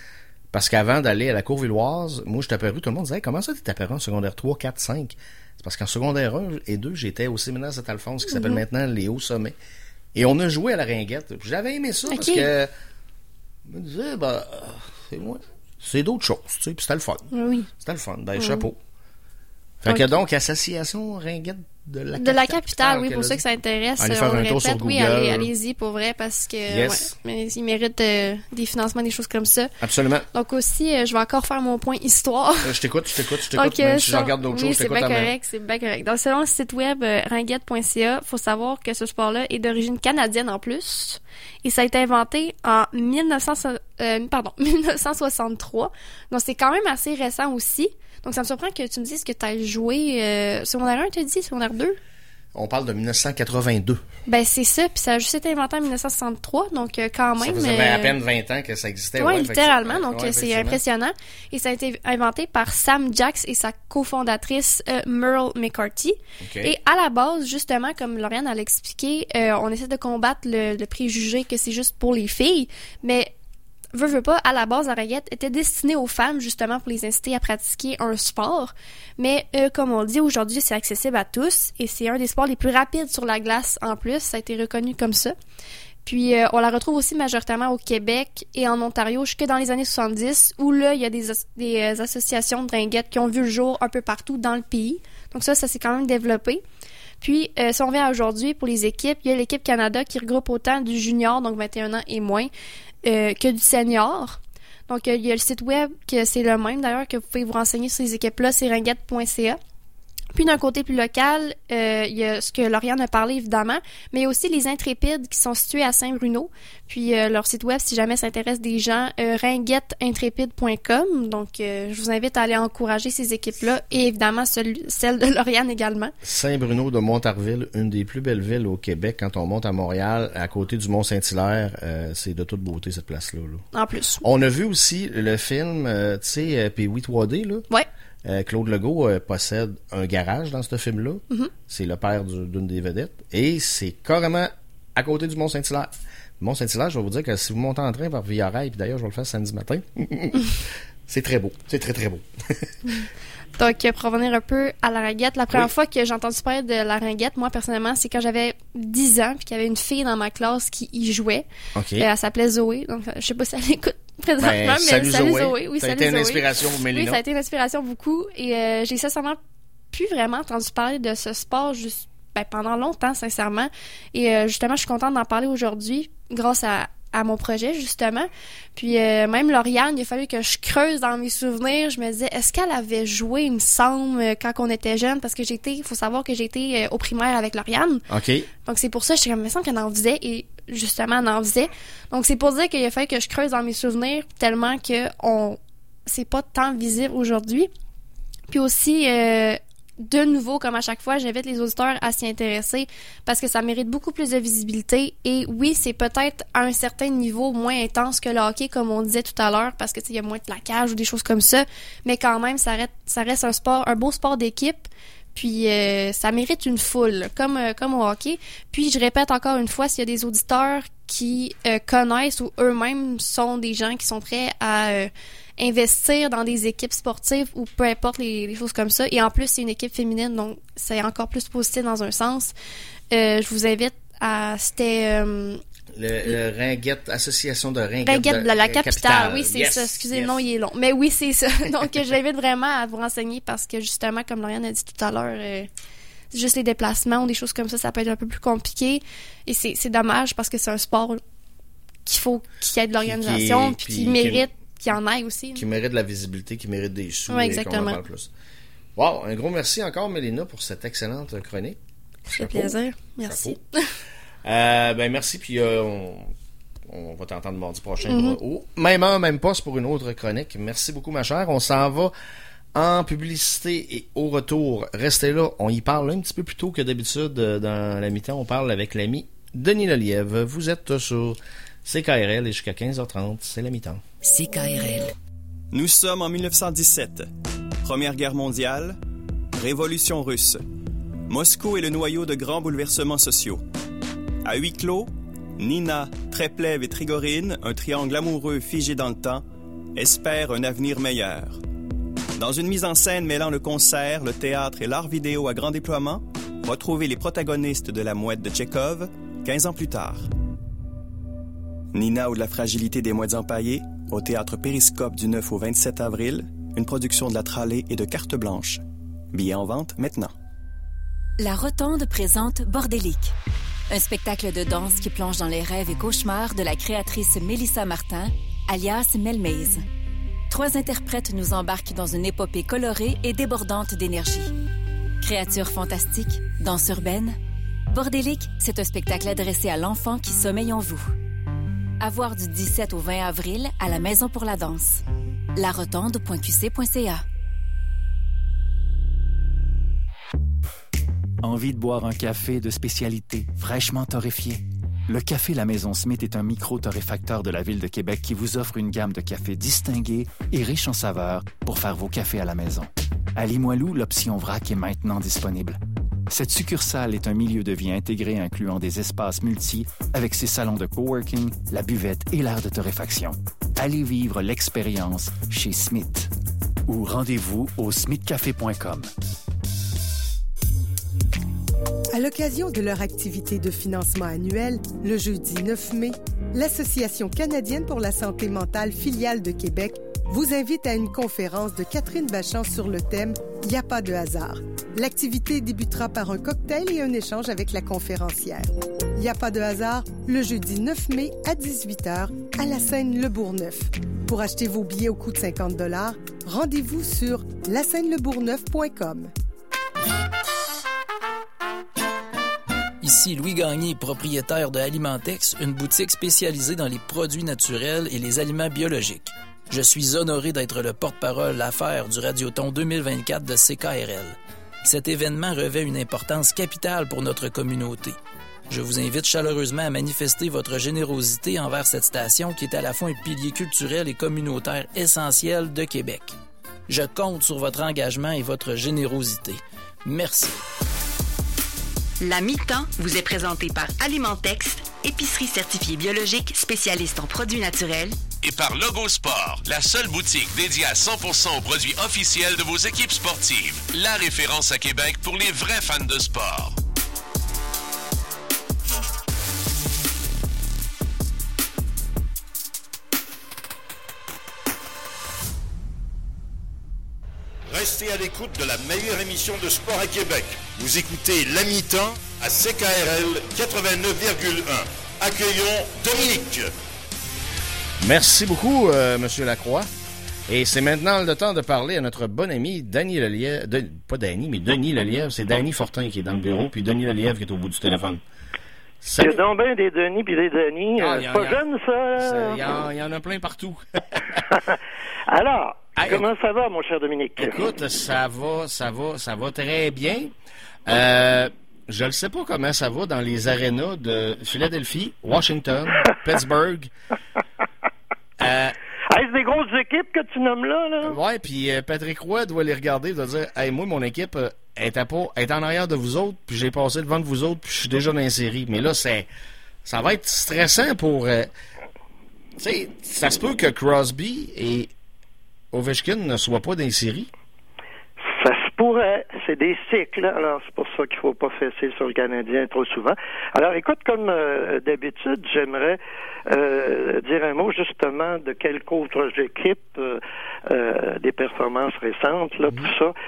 Parce qu'avant d'aller à la Courvilloise, moi, j'étais apparu, tout le monde disait, hey, comment ça t'es apparu en secondaire 3, 4, 5? C'est parce qu'en secondaire 1 et 2, j'étais au séminaire Saint-Alphonse, qui s'appelle maintenant les Hauts Sommets. Et on a joué à la ringuette. J'avais aimé ça parce que je me disais, c'est moi. C'est d'autres choses, tu sais, puis c'était le fun. Oui. C'était le fun. Ben, chapeau. Fait que donc, association ringuette de la capitale. De la capitale, oui, pour ceux que ça intéresse. Allez faire un tour sur Google. Oui, allez-y, pour vrai, parce que, Yes. mais ils méritent des financements, des choses comme ça. Absolument. Donc aussi, je vais encore faire mon point histoire. Je t'écoute, Donc, même si je regarde d'autres choses, je t'écoute c'est bien correct. Donc, selon le site web ringuette.ca, faut savoir que ce sport-là est d'origine canadienne en plus. Et ça a été inventé en 1963. Donc, c'est quand même assez récent aussi. Donc, ça me surprend que tu me dises que tu as joué secondaire 1, tu as dit, secondaire 2? On parle de 1982. Ben, c'est ça. Puis ça a juste été inventé en 1963. Donc, quand même... Ça faisait à peine 20 ans que ça existait. Oui, littéralement. Donc, c'est impressionnant. Et ça a été inventé par Sam Jacks et sa cofondatrice Merle McCarthy. Okay. Et à la base, justement, comme Lauriane a expliqué, on essaie de combattre le préjugé que c'est juste pour les filles. Mais... Veux pas, à la base, la ringuette était destinée aux femmes, justement, pour les inciter à pratiquer un sport. Mais, comme on le dit, aujourd'hui, c'est accessible à tous. Et c'est un des sports les plus rapides sur la glace, en plus. Ça a été reconnu comme ça. Puis, on la retrouve aussi majoritairement au Québec et en Ontario, jusque dans les années 70, où là, il y a des associations de ringuettes qui ont vu le jour un peu partout dans le pays. Donc ça s'est quand même développé. Puis, si on revient à aujourd'hui, pour les équipes, il y a l'équipe Canada qui regroupe autant du junior, donc 21 ans et moins, que du senior. Donc, il y a le site web, que c'est le même d'ailleurs, que vous pouvez vous renseigner sur ces équipes-là, c'est ringuette.ca. Puis d'un côté plus local, il y a ce que Lauriane a parlé évidemment, mais il y a aussi les Intrépides qui sont situés à Saint-Bruno. Puis leur site web, si jamais ça intéresse des gens, ringuetteintrépide.com. Donc je vous invite à aller encourager ces équipes-là et évidemment celle de Lauriane également. Saint-Bruno de Montarville, une des plus belles villes au Québec. Quand on monte à Montréal, à côté du Mont-Saint-Hilaire, c'est de toute beauté cette place-là. Là. En plus. On a vu aussi le film, tu sais, Pee-wee 3D, là. Ouais. Claude Legault possède un garage dans ce film-là. Mm-hmm. C'est le père d'une des vedettes. Et c'est carrément à côté du Mont-Saint-Hilaire. Mont-Saint-Hilaire, je vais vous dire que si vous montez en train par Via-Rail, puis d'ailleurs, je vais le faire samedi matin, c'est très beau. C'est très, très beau. Donc, pour revenir un peu à la ringuette, la première fois que j'ai entendu parler de la ringuette, moi, personnellement, c'est quand j'avais 10 ans, puis qu'il y avait une fille dans ma classe qui y jouait. Okay. Elle s'appelait Zoé. Donc, je sais pas si elle écoute présentement, mais salut Zoé. Oui, ça a été une inspiration pour Mélina. Oui, ça a été une inspiration beaucoup. Et j'ai sincèrement plus vraiment entendu parler de ce sport pendant longtemps, sincèrement. Et justement, je suis contente d'en parler aujourd'hui grâce à mon projet, justement. Puis même Lauriane, il a fallu que je creuse dans mes souvenirs. Je me disais, est-ce qu'elle avait joué, il me semble, quand on était jeune? Parce que il faut savoir que j'ai été au primaire avec Lauriane. OK. Donc c'est pour ça, il me semble qu'elle en faisait. Et justement, elle en faisait. Donc c'est pour dire qu'il a fallu que je creuse dans mes souvenirs tellement que c'est pas tant visible aujourd'hui. Puis aussi... de nouveau, comme à chaque fois, j'invite les auditeurs à s'y intéresser parce que ça mérite beaucoup plus de visibilité. Et oui, c'est peut-être à un certain niveau moins intense que le hockey, comme on disait tout à l'heure, parce que il y a moins de plaquage ou des choses comme ça. Mais quand même, ça reste un beau sport d'équipe. Puis ça mérite une foule, comme au hockey. Puis je répète encore une fois, s'il y a des auditeurs qui connaissent ou eux-mêmes sont des gens qui sont prêts à investir dans des équipes sportives ou peu importe les choses comme ça. Et en plus, c'est une équipe féminine, donc c'est encore plus positif dans un sens. Je vous invite à... C'était... Le Ringuette, association de Ringuette. Ringuette de la capitale. Oui, c'est ça. Excusez, le nom, il est long. Mais oui, c'est ça. Donc, j'invite vraiment à vous renseigner parce que justement, comme Lauriane a dit tout à l'heure, juste les déplacements ou des choses comme ça peut être un peu plus compliqué. Et c'est dommage parce que c'est un sport qu'il faut qu'il y ait de l'organisation puis qui mérite qu'il y en aille aussi. Qui mérite de la visibilité, qui mérite des sous. Oui, exactement. Et qu'on en parle plus. Wow, un gros merci encore, Mélina, pour cette excellente chronique. Ça fait plaisir. Merci. Merci, puis on va t'entendre mardi prochain. Même heure, même poste pour une autre chronique. Merci beaucoup, ma chère. On s'en va en publicité et au retour, restez là. On y parle un petit peu plus tôt que d'habitude dans la mi-temps. On parle avec l'ami Denis Lelièvre. Vous êtes sur CKRL et jusqu'à 15h30, c'est la mi-temps. CKRL. Nous sommes en 1917. Première Guerre mondiale, Révolution russe. Moscou est le noyau de grands bouleversements sociaux. À huis clos, Nina, Treplev et Trigorine, un triangle amoureux figé dans le temps, espèrent un avenir meilleur. Dans une mise en scène mêlant le concert, le théâtre et l'art vidéo à grand déploiement, retrouvez les protagonistes de La Mouette de Tchekhov 15 ans plus tard. Nina ou de la fragilité des mouettes empaillées, au théâtre Périscope du 9 au 27 avril, une production de La Trallée et de Carte Blanche. Billets en vente maintenant. La Rotonde présente Bordélique, un spectacle de danse qui plonge dans les rêves et cauchemars de la créatrice Mélissa Martin, alias Melmaze. 3 interprètes nous embarquent dans une épopée colorée et débordante d'énergie. Créatures fantastiques, danse urbaine. Bordélique, c'est un spectacle adressé à l'enfant qui sommeille en vous. À voir du 17 au 20 avril à la Maison pour la danse. larotonde.qc.ca. Envie de boire un café de spécialité, fraîchement torréfié? Le Café La Maison Smith est un micro-torréfacteur de la Ville de Québec qui vous offre une gamme de cafés distingués et riches en saveurs pour faire vos cafés à la maison. À Limoilou, l'option vrac est maintenant disponible. Cette succursale est un milieu de vie intégré incluant des espaces multi avec ses salons de coworking, la buvette et l'aire de torréfaction. Allez vivre l'expérience chez Smith. Ou rendez-vous au smithcafé.com. À l'occasion de leur activité de financement annuel, le jeudi 9 mai, l'Association canadienne pour la santé mentale filiale de Québec vous invite à une conférence de Catherine Bachand sur le thème « Y a pas de hasard ». L'activité débutera par un cocktail et un échange avec la conférencière. Y a pas de hasard, le jeudi 9 mai à 18h à la scène Le Bourgneuf. Pour acheter vos billets au coût de 50 $, rendez-vous sur lascèneleBourgneuf.com. Ici Louis Gagné, propriétaire de Alimentex, une boutique spécialisée dans les produits naturels et les aliments biologiques. Je suis honoré d'être le porte-parole affaires du Radioton 2024 de CKRL. Cet événement revêt une importance capitale pour notre communauté. Je vous invite chaleureusement à manifester votre générosité envers cette station qui est à la fois un pilier culturel et communautaire essentiel de Québec. Je compte sur votre engagement et votre générosité. Merci. La mi-temps vous est présentée par Alimentex, épicerie certifiée biologique, spécialiste en produits naturels. Et par Logo Sport, la seule boutique dédiée à 100% aux produits officiels de vos équipes sportives. La référence à Québec pour les vrais fans de sport. Restez à l'écoute de la meilleure émission de sport à Québec. Vous écoutez La Mi-temps à CKRL 89,1. Accueillons Dominique. Merci beaucoup, Monsieur Lacroix. Et c'est maintenant le temps de parler à notre bon ami Danny Lelièvre. Pas Danny, mais Denis Lelièvre. C'est Danny Fortin qui est dans le bureau, puis Denis Lelièvre qui est au bout du téléphone. Il y a donc bien des Denis puis des Denis. C'est pas jeune, ça? Il y en a plein partout. Alors, comment ça va, mon cher Dominique? Écoute, ça va très bien. Je ne sais pas comment ça va dans les arénas de Philadelphie, Washington, Pittsburgh. C'est des grosses équipes que tu nommes là? Ouais, puis Patrick Roy doit les regarder, doit dire « Hey, moi, mon équipe est en arrière de vous autres, puis j'ai passé devant de vous autres, puis je suis déjà dans les séries. » Mais là, ça va être stressant pour... tu sais, ça se peut que Crosby et Ovechkin ne soient pas dans les séries. Ça se pourrait. C'est des cycles. Alors, c'est pour ça qu'il ne faut pas fesser sur le Canadien trop souvent. Alors, écoute, comme d'habitude, j'aimerais dire un mot justement de quelques autres équipes, des performances récentes, là, tout ça.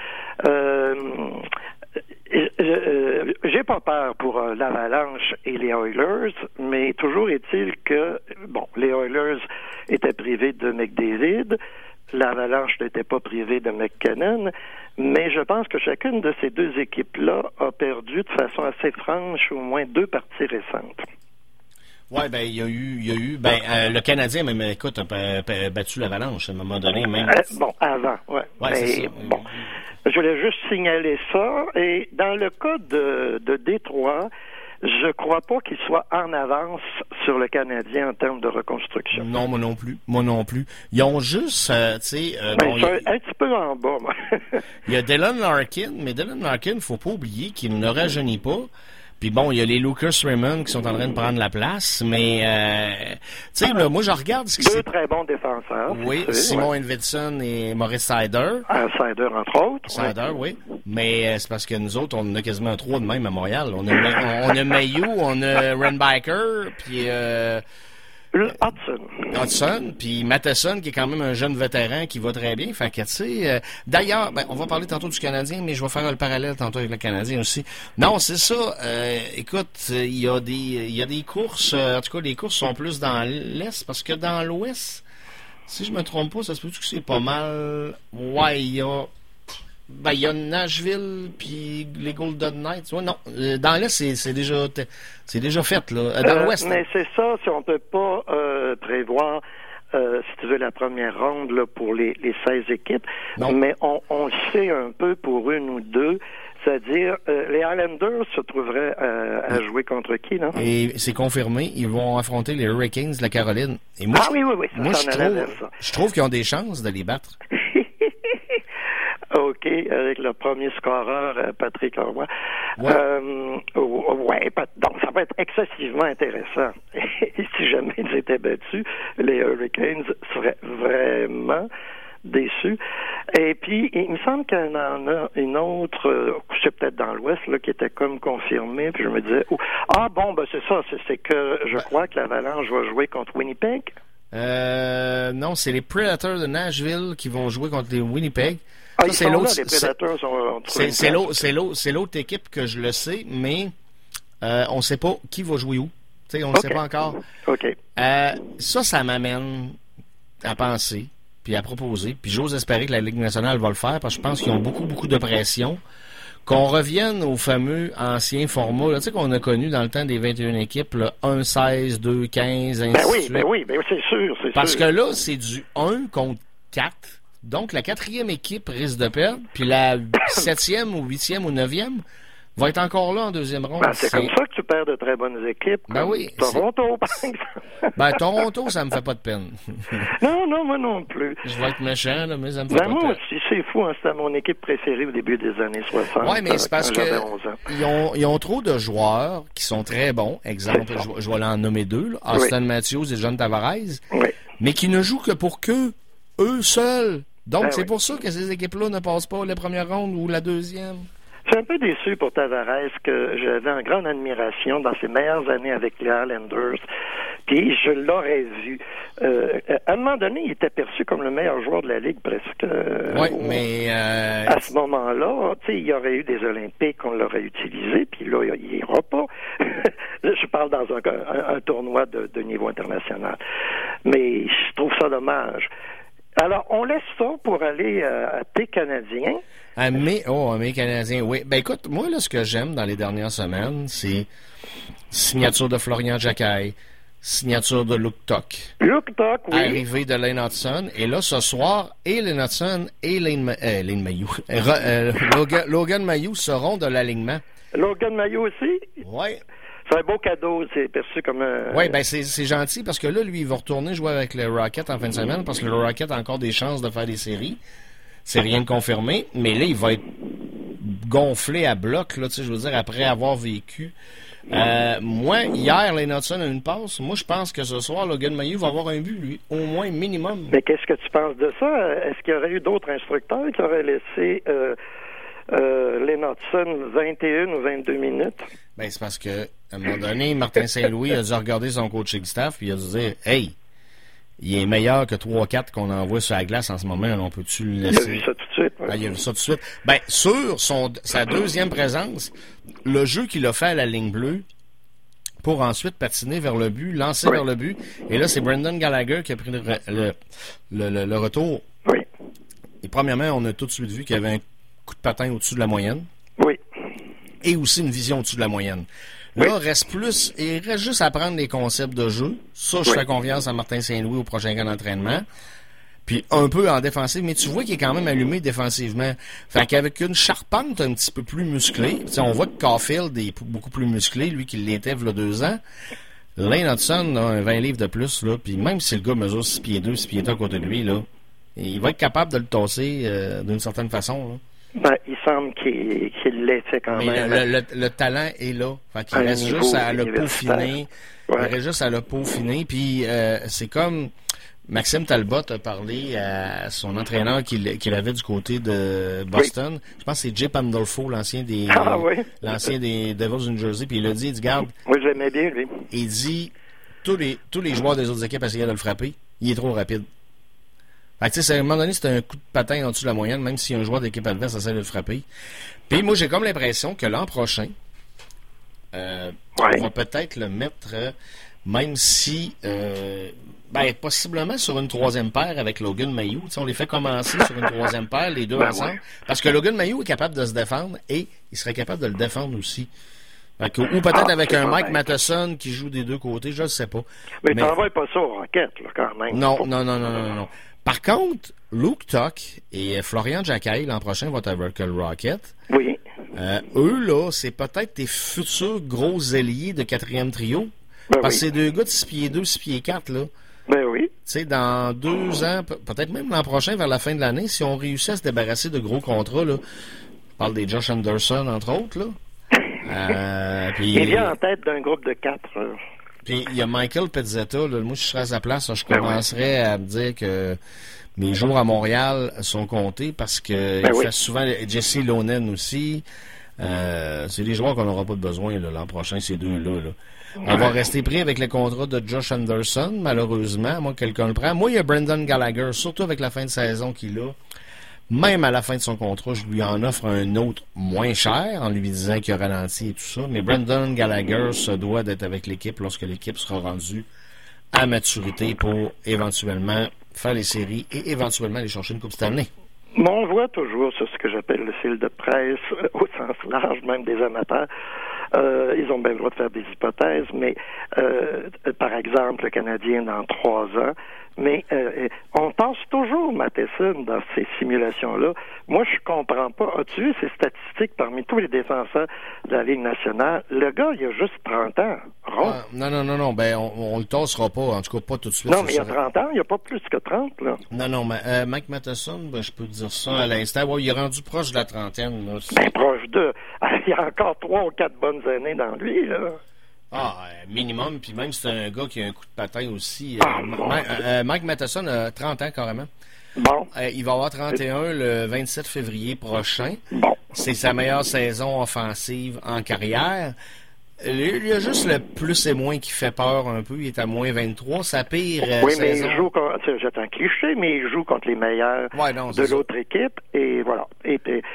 J'ai pas peur pour l'Avalanche et les Oilers, mais toujours est-il que, les Oilers étaient privés de McDavid, l'Avalanche n'était pas privée de McKinnon, mais je pense que chacune de ces deux équipes-là a perdu de façon assez franche au moins 2 parties récentes. Oui, il y a eu, le Canadien, même, écoute, a battu l'Avalanche à un moment donné, même. Avant, ouais. Ouais, c'est ça. Je voulais juste signaler ça, et dans le cas de Détroit, je crois pas qu'il soit en avance sur le Canadien en termes de reconstruction. Non, moi non plus. Ils ont juste, tu sais... un petit peu en bas, moi. Il y a Dylan Larkin, mais Dylan Larkin, faut pas oublier qu'il ne rajeunit pas Puis bon, il y a les Lucas Raymond qui sont en train de prendre la place, mais tu sais, moi je regarde ce qui Deux très bons défenseurs. Oui, Simon Edvinsson et Maurice Seider. Seider, entre autres. Seider, oui. Mais c'est parce que nous autres, on a quasiment 3 de même à Montréal. On a Mailloux, on a Renbiker, puis Hudson, puis Matheson, qui est quand même un jeune vétéran qui va très bien. Fait que, tu sais, d'ailleurs, on va parler tantôt du Canadien, mais je vais faire le parallèle tantôt avec le Canadien aussi. Non, c'est ça. Écoute, il y a des courses. En tout cas, les courses sont plus dans l'Est, parce que dans l'Ouest, si je me trompe pas, ça se peut que c'est pas mal. Ouais, il y a Nashville puis les Golden Knights. Ouais, non, dans l'Est, c'est déjà fait là. Dans l'Ouest. Mais c'est ça, si on peut pas prévoir, si tu veux, la première ronde là, pour les 16 équipes. Non. Mais on le sait un peu pour une ou deux. C'est-à-dire, les Islanders se trouveraient à jouer contre qui, non? Et c'est confirmé, ils vont affronter les Hurricanes de la Caroline. Et moi, oui. Moi, je trouve qu'ils ont des chances de les battre. OK, avec le premier scoreur, Patrick Roy. Donc ça va être excessivement intéressant. Et si jamais ils étaient battus, les Hurricanes seraient vraiment déçus. Et puis, il me semble qu'il y en a une autre, c'est peut-être dans l'Ouest, là, qui était comme confirmée, puis je me disais, c'est ça, c'est que je crois que l'Avalanche va jouer contre Winnipeg. Non, c'est les Predators de Nashville qui vont jouer contre les Winnipeg. Ça, c'est l'autre. Les Predators c'est l'autre équipe que je le sais, mais on ne sait pas qui va jouer où. T'sais, on ne sait pas encore. OK. Ça m'amène à penser, puis à proposer, puis j'ose espérer que la Ligue nationale va le faire, parce que je pense qu'ils ont beaucoup, beaucoup de pression. Qu'on revienne au fameux ancien format, tu sais, qu'on a connu dans le temps des 21 équipes, là, 1, 16, 2, 15, ainsi de suite. Ben oui, c'est sûr. Parce que là, c'est du 1 contre 4. Donc, la 4e équipe risque de perdre, puis la 7e ou 8e ou 9e va être encore là en deuxième ronde. C'est comme ça que tu perds de très bonnes équipes. Oui. Toronto, par exemple. Toronto, ça me fait pas de peine. Non, moi non plus. Je vais être méchant, là, mais ça me fait pas de peine. Moi aussi, c'est fou. C'était mon équipe préférée au début des années 60. Oui, mais c'est parce que ils ont trop de joueurs qui sont très bons. Exemple, je vais en nommer 2. Là. Austin Matthews et John Tavares. Oui. Mais qui ne jouent que pour eux seuls. Donc, c'est pour ça que ces équipes-là ne passent pas la première ronde ou la deuxième. Je suis un peu déçu pour Tavares, que j'avais en grande admiration dans ses meilleures années avec les Islanders. Puis je l'aurais vu. À un moment donné, il était perçu comme le meilleur joueur de la Ligue, presque. Oui, mais... À ce moment-là, tu sais, il y aurait eu des Olympiques, on l'aurait utilisé, puis là, il n'ira pas. Je parle dans un tournoi de niveau international. Mais je trouve ça dommage. Alors, on laisse ça pour aller à tes Canadiens. À mes Canadiens, oui. Ben écoute, moi, là, ce que j'aime dans les dernières semaines, c'est signature de Florian Jacquet, signature de Luke Tuck. Luke Tuck, oui. Arrivée de Lane Hudson. Et là, ce soir, et Lane Hudson et Lane Mailloux. Logan Mailloux seront de l'alignement. Logan Mailloux aussi? Oui. C'est un beau cadeau, c'est perçu comme un... Oui, ben c'est gentil, parce que là, lui, il va retourner jouer avec le Rocket en fin de semaine, parce que le Rocket a encore des chances de faire des séries. C'est rien de confirmé, mais là, il va être gonflé à bloc, là, tu sais, je veux dire, après avoir vécu. Moi, hier, Lane Hudson a une passe. Moi, je pense que ce soir, Logan Mailloux va avoir un but, lui, au moins minimum. Mais qu'est-ce que tu penses de ça? Est-ce qu'il y aurait eu d'autres instructeurs qui auraient laissé Lane Hudson 21 ou 22 minutes? Ben, c'est parce que, à un moment donné, Martin Saint-Louis a dû regarder son coaching staff puis il a dû dire, hey, il est meilleur que 3-4 qu'on envoie sur la glace en ce moment, on peut-tu le laisser? Il a vu ça tout de suite. Ouais. Il a vu ça tout de suite. Ben, sur sa deuxième présence, le jeu qu'il a fait à la ligne bleue, pour ensuite patiner vers le but, lancer vers le but, et là, c'est Brendan Gallagher qui a pris le retour. Oui. Et premièrement, on a tout de suite vu qu'il y avait un coup de patin au-dessus de la moyenne. Oui. Et aussi une vision au-dessus de la moyenne. Là, il reste juste à apprendre les concepts de jeu. Ça, je fais confiance à Martin Saint-Louis au prochain camp d'entraînement. Puis un peu en défensive, mais tu vois qu'il est quand même allumé défensivement. Fait qu'avec une charpente un petit peu plus musclée, on voit que Caulfield est beaucoup plus musclé, lui qui l'était il y a 2 ans. Lane Hudson a un 20 livres de plus, là, puis même si le gars mesure 6 pieds 2, 6 pieds 3 à côté de lui, là, il va être capable de le tasser d'une certaine façon. Là. Ben, il semble qu'il l'ait fait quand même. Le talent est là. Fait qu'il reste juste à le peaufiner. Il reste juste à le peaufiner. Puis c'est comme Maxime Talbot a parlé à son entraîneur qu'il avait du côté de Boston. Oui. Je pense que c'est Jay Pandolfo, l'ancien des Devils du New Jersey. Puis il a dit, garde. Oui, je l'aimais bien, lui. Il dit, tous les joueurs des autres équipes essayaient de le frapper. Il est trop rapide. Fait que, à un moment donné, c'était un coup de patin en dessous de la moyenne, même si un joueur d'équipe adverse essaie de le frapper. Puis moi, j'ai comme l'impression que l'an prochain, on va peut-être le mettre, même si, possiblement sur une troisième paire avec Logan Mailloux. On les fait commencer sur une troisième paire, les deux ensemble. Parce que Logan Mailloux est capable de se défendre et il serait capable de le défendre aussi. Ou peut-être avec un Mike Matheson qui joue des deux côtés, je ne sais pas. Mais t'envoies pas ça aux Rockets, là, quand même. Non. Par contre, Luke Tuck et Florian Jacquet, l'an prochain, vont être avec le Rocket. Oui. Eux, là, c'est peut-être tes futurs gros ailiers de quatrième trio. Parce que c'est deux gars de 6 pieds 2, 6 pieds 4, là. Ben oui. Tu sais, dans 2 ans, peut-être même l'an prochain, vers la fin de l'année, si on réussit à se débarrasser de gros contrats, là, on parle des Josh Anderson, entre autres, là. Il vient en tête d'un groupe de 4. Puis il y a Michael Pezzetta, là, moi, si je serais à sa place, je commencerais à me dire que mes jours à Montréal sont comptés parce que il fait souvent Jesse Lonen aussi. C'est des joueurs qu'on n'aura pas besoin l'an prochain, ces deux-là. Là. On va rester pris avec les contrats de Josh Anderson, malheureusement, à moins que quelqu'un le prenne. Moi, il y a Brendan Gallagher, surtout avec la fin de saison qu'il a. Même à la fin de son contrat, je lui en offre un autre moins cher en lui disant qu'il a ralenti et tout ça. Mais Brendan Gallagher se doit d'être avec l'équipe lorsque l'équipe sera rendue à maturité pour éventuellement faire les séries et éventuellement aller chercher une Coupe Stanley. Mais on voit toujours sur ce que j'appelle le fil de presse au sens large, même des amateurs. Ils ont bien le droit de faire des hypothèses, mais par exemple, le Canadien dans 3 ans, mais on pense toujours Matheson dans ces simulations-là. Moi, je comprends pas. As-tu vu ces statistiques parmi tous les défenseurs de la Ligue nationale? Le gars, il a juste 30 ans. Non. Ben, on le tassera pas. En tout cas, pas tout de suite. Non, mais il a 30 ans. Il n'y a pas plus que 30, là. Non, mais Mike Matheson, ben, je peux dire ça à l'instant. Ouais, il est rendu proche de la trentaine, là. Ben, proche de... Il y a encore 3 ou 4 bonnes années dans lui, là. Minimum, puis même c'est un gars qui a un coup de patin aussi. Mike Matheson a 30 ans carrément. Bon. Il va avoir 31 le 27 février prochain. Bon. C'est sa meilleure saison offensive en carrière. Il y a juste le plus et moins qui fait peur un peu. Il est à moins 23. Sa pire oui, saison... mais il joue, c'est un cliché, mais il joue contre les meilleurs de l'autre équipe. Et voilà. Et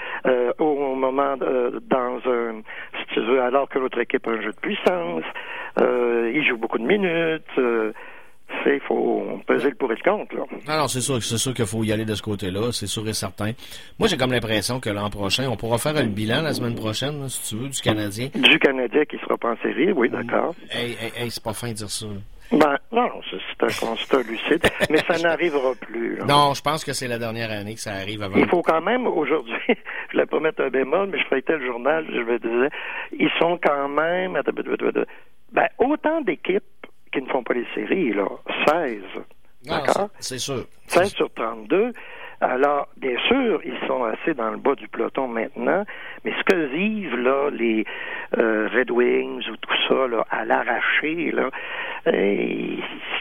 au moment, dans un... Si tu veux, alors que l'autre équipe a un jeu de puissance, il joue beaucoup de minutes... Il faut peser le pour et le contre, là. Non, c'est sûr qu'il faut y aller de ce côté-là, c'est sûr et certain. Moi, j'ai comme l'impression que l'an prochain, on pourra faire un bilan la semaine prochaine, là, si tu veux, du Canadien. Du Canadien qui sera pas en série, oui, d'accord. Hey, c'est pas fin de dire ça. Ben, non, c'est un constat lucide, mais ça n'arrivera plus, là. Non, je pense que c'est la dernière année que ça arrive avant. Il faut quand même, aujourd'hui, je voulais pas mettre un bémol, mais je feuilletais le journal, je me disais, ils sont quand même, autant d'équipes qui ne font pas les séries, là. 16. D'accord? C'est sûr. 16 sur 32. Alors, bien sûr, ils sont assez dans le bas du peloton maintenant, mais ce que vivent, là, les Red Wings ou tout ça, là, à l'arraché, là, il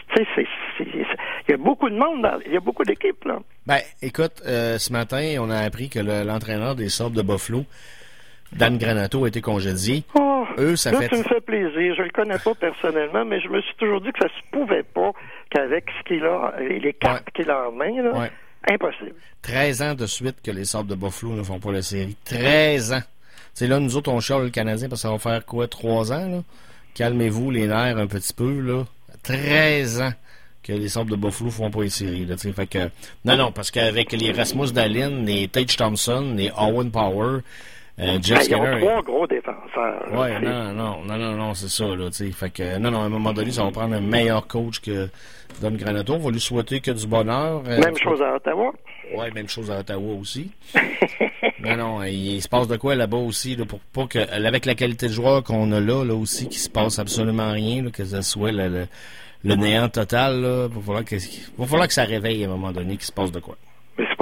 y a beaucoup de monde, il y a beaucoup d'équipes, là. Ben, écoute, ce matin, on a appris que l'entraîneur des Sabres de Buffalo, Dan Granato, a été congédié. Ça me fait plaisir. Je le connais pas personnellement, mais je me suis toujours dit que ça se pouvait pas qu'avec ce qu'il a, les cartes qu'il a en main, là, impossible. 13 ans de suite que les Sabres de Buffalo ne font pas la série. 13 ans. C'est là, nous autres, on chiale le Canadien parce que ça va faire quoi, 3 ans, là? Calmez-vous les nerfs un petit peu, là. 13 ans que les Sabres de Buffalo font pas les séries, là, tu sais. Fait que, non, parce qu'avec les Rasmus Dahlin, les Tage Thompson, les Owen Power, Jeff Skinner, ils ont 3 gros défenseurs. Ouais, non, c'est ça, là, tu sais. Fait que, non, à un moment donné, ça va prendre un meilleur coach que Don Granato. On va lui souhaiter que du bonheur. Même chose à Ottawa. Ouais, même chose à Ottawa aussi. non, il se passe de quoi là-bas aussi, là, pour pas que, avec la qualité de joueur qu'on a là aussi, qu'il se passe absolument rien, là, que ce soit le néant total, là, va falloir que ça réveille à un moment donné, qu'il se passe de quoi. Mais c'est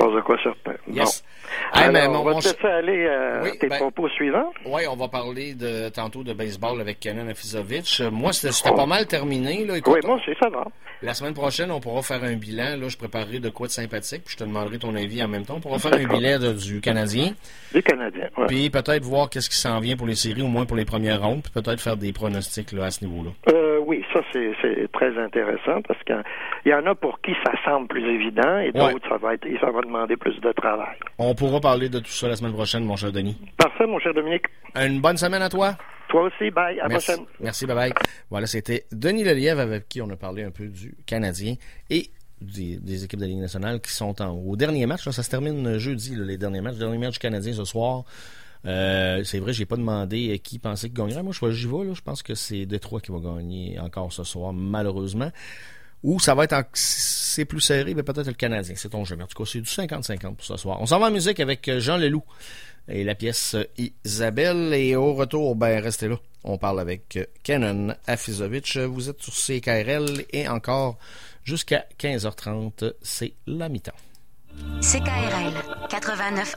passe de quoi certain. Yes. Bon. Hey, Alors, on va te laisser aller à tes propos suivants. Oui, on va parler tantôt de baseball avec Kenan Afizovic. Moi, c'était pas mal terminé. Là. Écoute, oui, moi aussi, ça va. La semaine prochaine, on pourra faire un bilan. Là, je préparerai de quoi de sympathique, puis je te demanderai ton avis en même temps. On pourra faire un bilan du Canadien. Du Canadien, oui. Puis peut-être voir qu'est-ce qui s'en vient pour les séries, au moins pour les premières rondes, puis peut-être faire des pronostics là, à ce niveau-là. Oui, ça, c'est très intéressant parce qu'il y en a pour qui ça semble plus évident et d'autres, ça va demander plus de travail. On pourra parler de tout ça la semaine prochaine, mon cher Denis. Parfait, mon cher Dominique. Une bonne semaine à toi. Toi aussi, bye, à la prochaine. Merci, bye-bye. Voilà, c'était Denis Lelièvre avec qui on a parlé un peu du Canadien et des équipes de la Ligue nationale qui sont au dernier match. Là, ça se termine jeudi, là, les derniers matchs. Le dernier match du Canadien ce soir. C'est vrai, j'ai pas demandé qui pensait qu'il gagnerait. Moi, j'y vais. Là. Je pense que c'est Détroit qui va gagner encore ce soir, malheureusement. Ou ça va être c'est plus serré, mais peut-être le Canadien. C'est ton jeu. Mais en tout cas, c'est du 50-50 pour ce soir. On s'en va en musique avec Jean Leloup et la pièce Isabelle. Et au retour, restez là. On parle avec Kenan Afizovic. Vous êtes sur CKRL et encore jusqu'à 15h30, c'est la mi-temps. CKRL 89.1.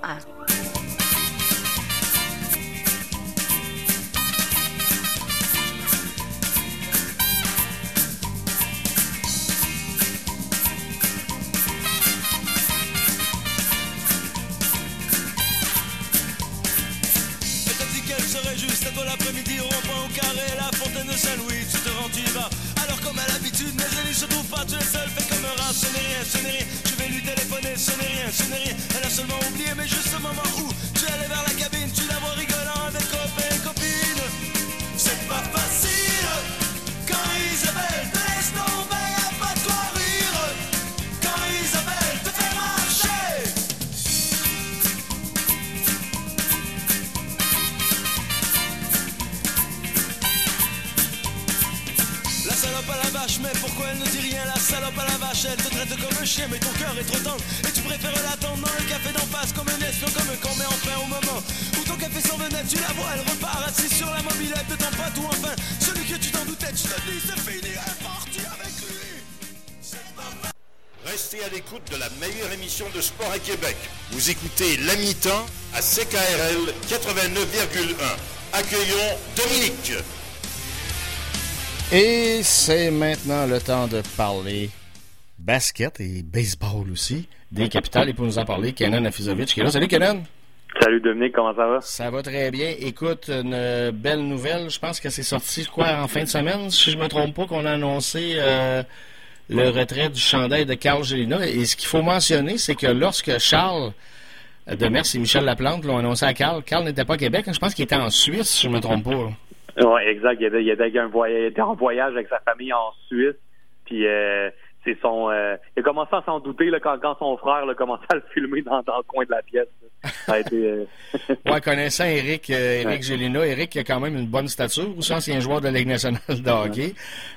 Juste à toi l'après-midi, au rond-point au carré, la fontaine de Saint-Louis, tu te rends, tu y vas. Alors comme à l'habitude, mais elle ne se trouve pas, tu es seul, fais comme un rat, ce n'est rien. Je vais lui téléphoner, ce n'est rien. Elle a seulement oublié, mais juste au moment où tu es allé vers la cabine, tu la vois rigolant avec copains et copines. C'est pas facile quand Isabelle te laisse tomber, à pas de quoi rire. Quand Isabelle te fait marcher. La salope à la vache, mais pourquoi elle ne dit rien? La salope à la vache, elle te traite comme un chien, mais ton cœur est trop tendre. Et tu préfères l'attendre dans le café d'en face, comme un espion, comme un con, mais enfin au moment où ton café s'en venait, tu la vois, elle repart assise sur la mobilette de ton pote, ou enfin celui que tu t'en doutais, tu te dis c'est fini, elle est partie avec lui. Restez à l'écoute de la meilleure émission de sport à Québec. Vous écoutez La Mi-temps à CKRL 89,1. Accueillons Dominique. Et c'est maintenant le temps de parler basket et baseball aussi, des Capitales. Et pour nous en parler, Kenan Afizovic qui est là. Salut Kenan! Salut Dominique, comment ça va? Ça va très bien. Écoute, une belle nouvelle, je pense que c'est sorti en fin de semaine, si je me trompe pas, qu'on a annoncé le retrait du chandail de Carl Gélina. Et ce qu'il faut mentionner, c'est que lorsque Charles Demers et Michel Laplante l'ont annoncé à Carl n'était pas à Québec, je pense qu'il était en Suisse, si je me trompe pas. Oui, exact. Il était en voyage avec sa famille en Suisse. Puis il a commencé à s'en douter là, quand son frère a commencé à le filmer dans le coin de la pièce. Ça a été. Ouais, connaissant Éric Gélina, Éric a quand même une bonne stature, aussi ancien joueur de la Ligue nationale de hockey.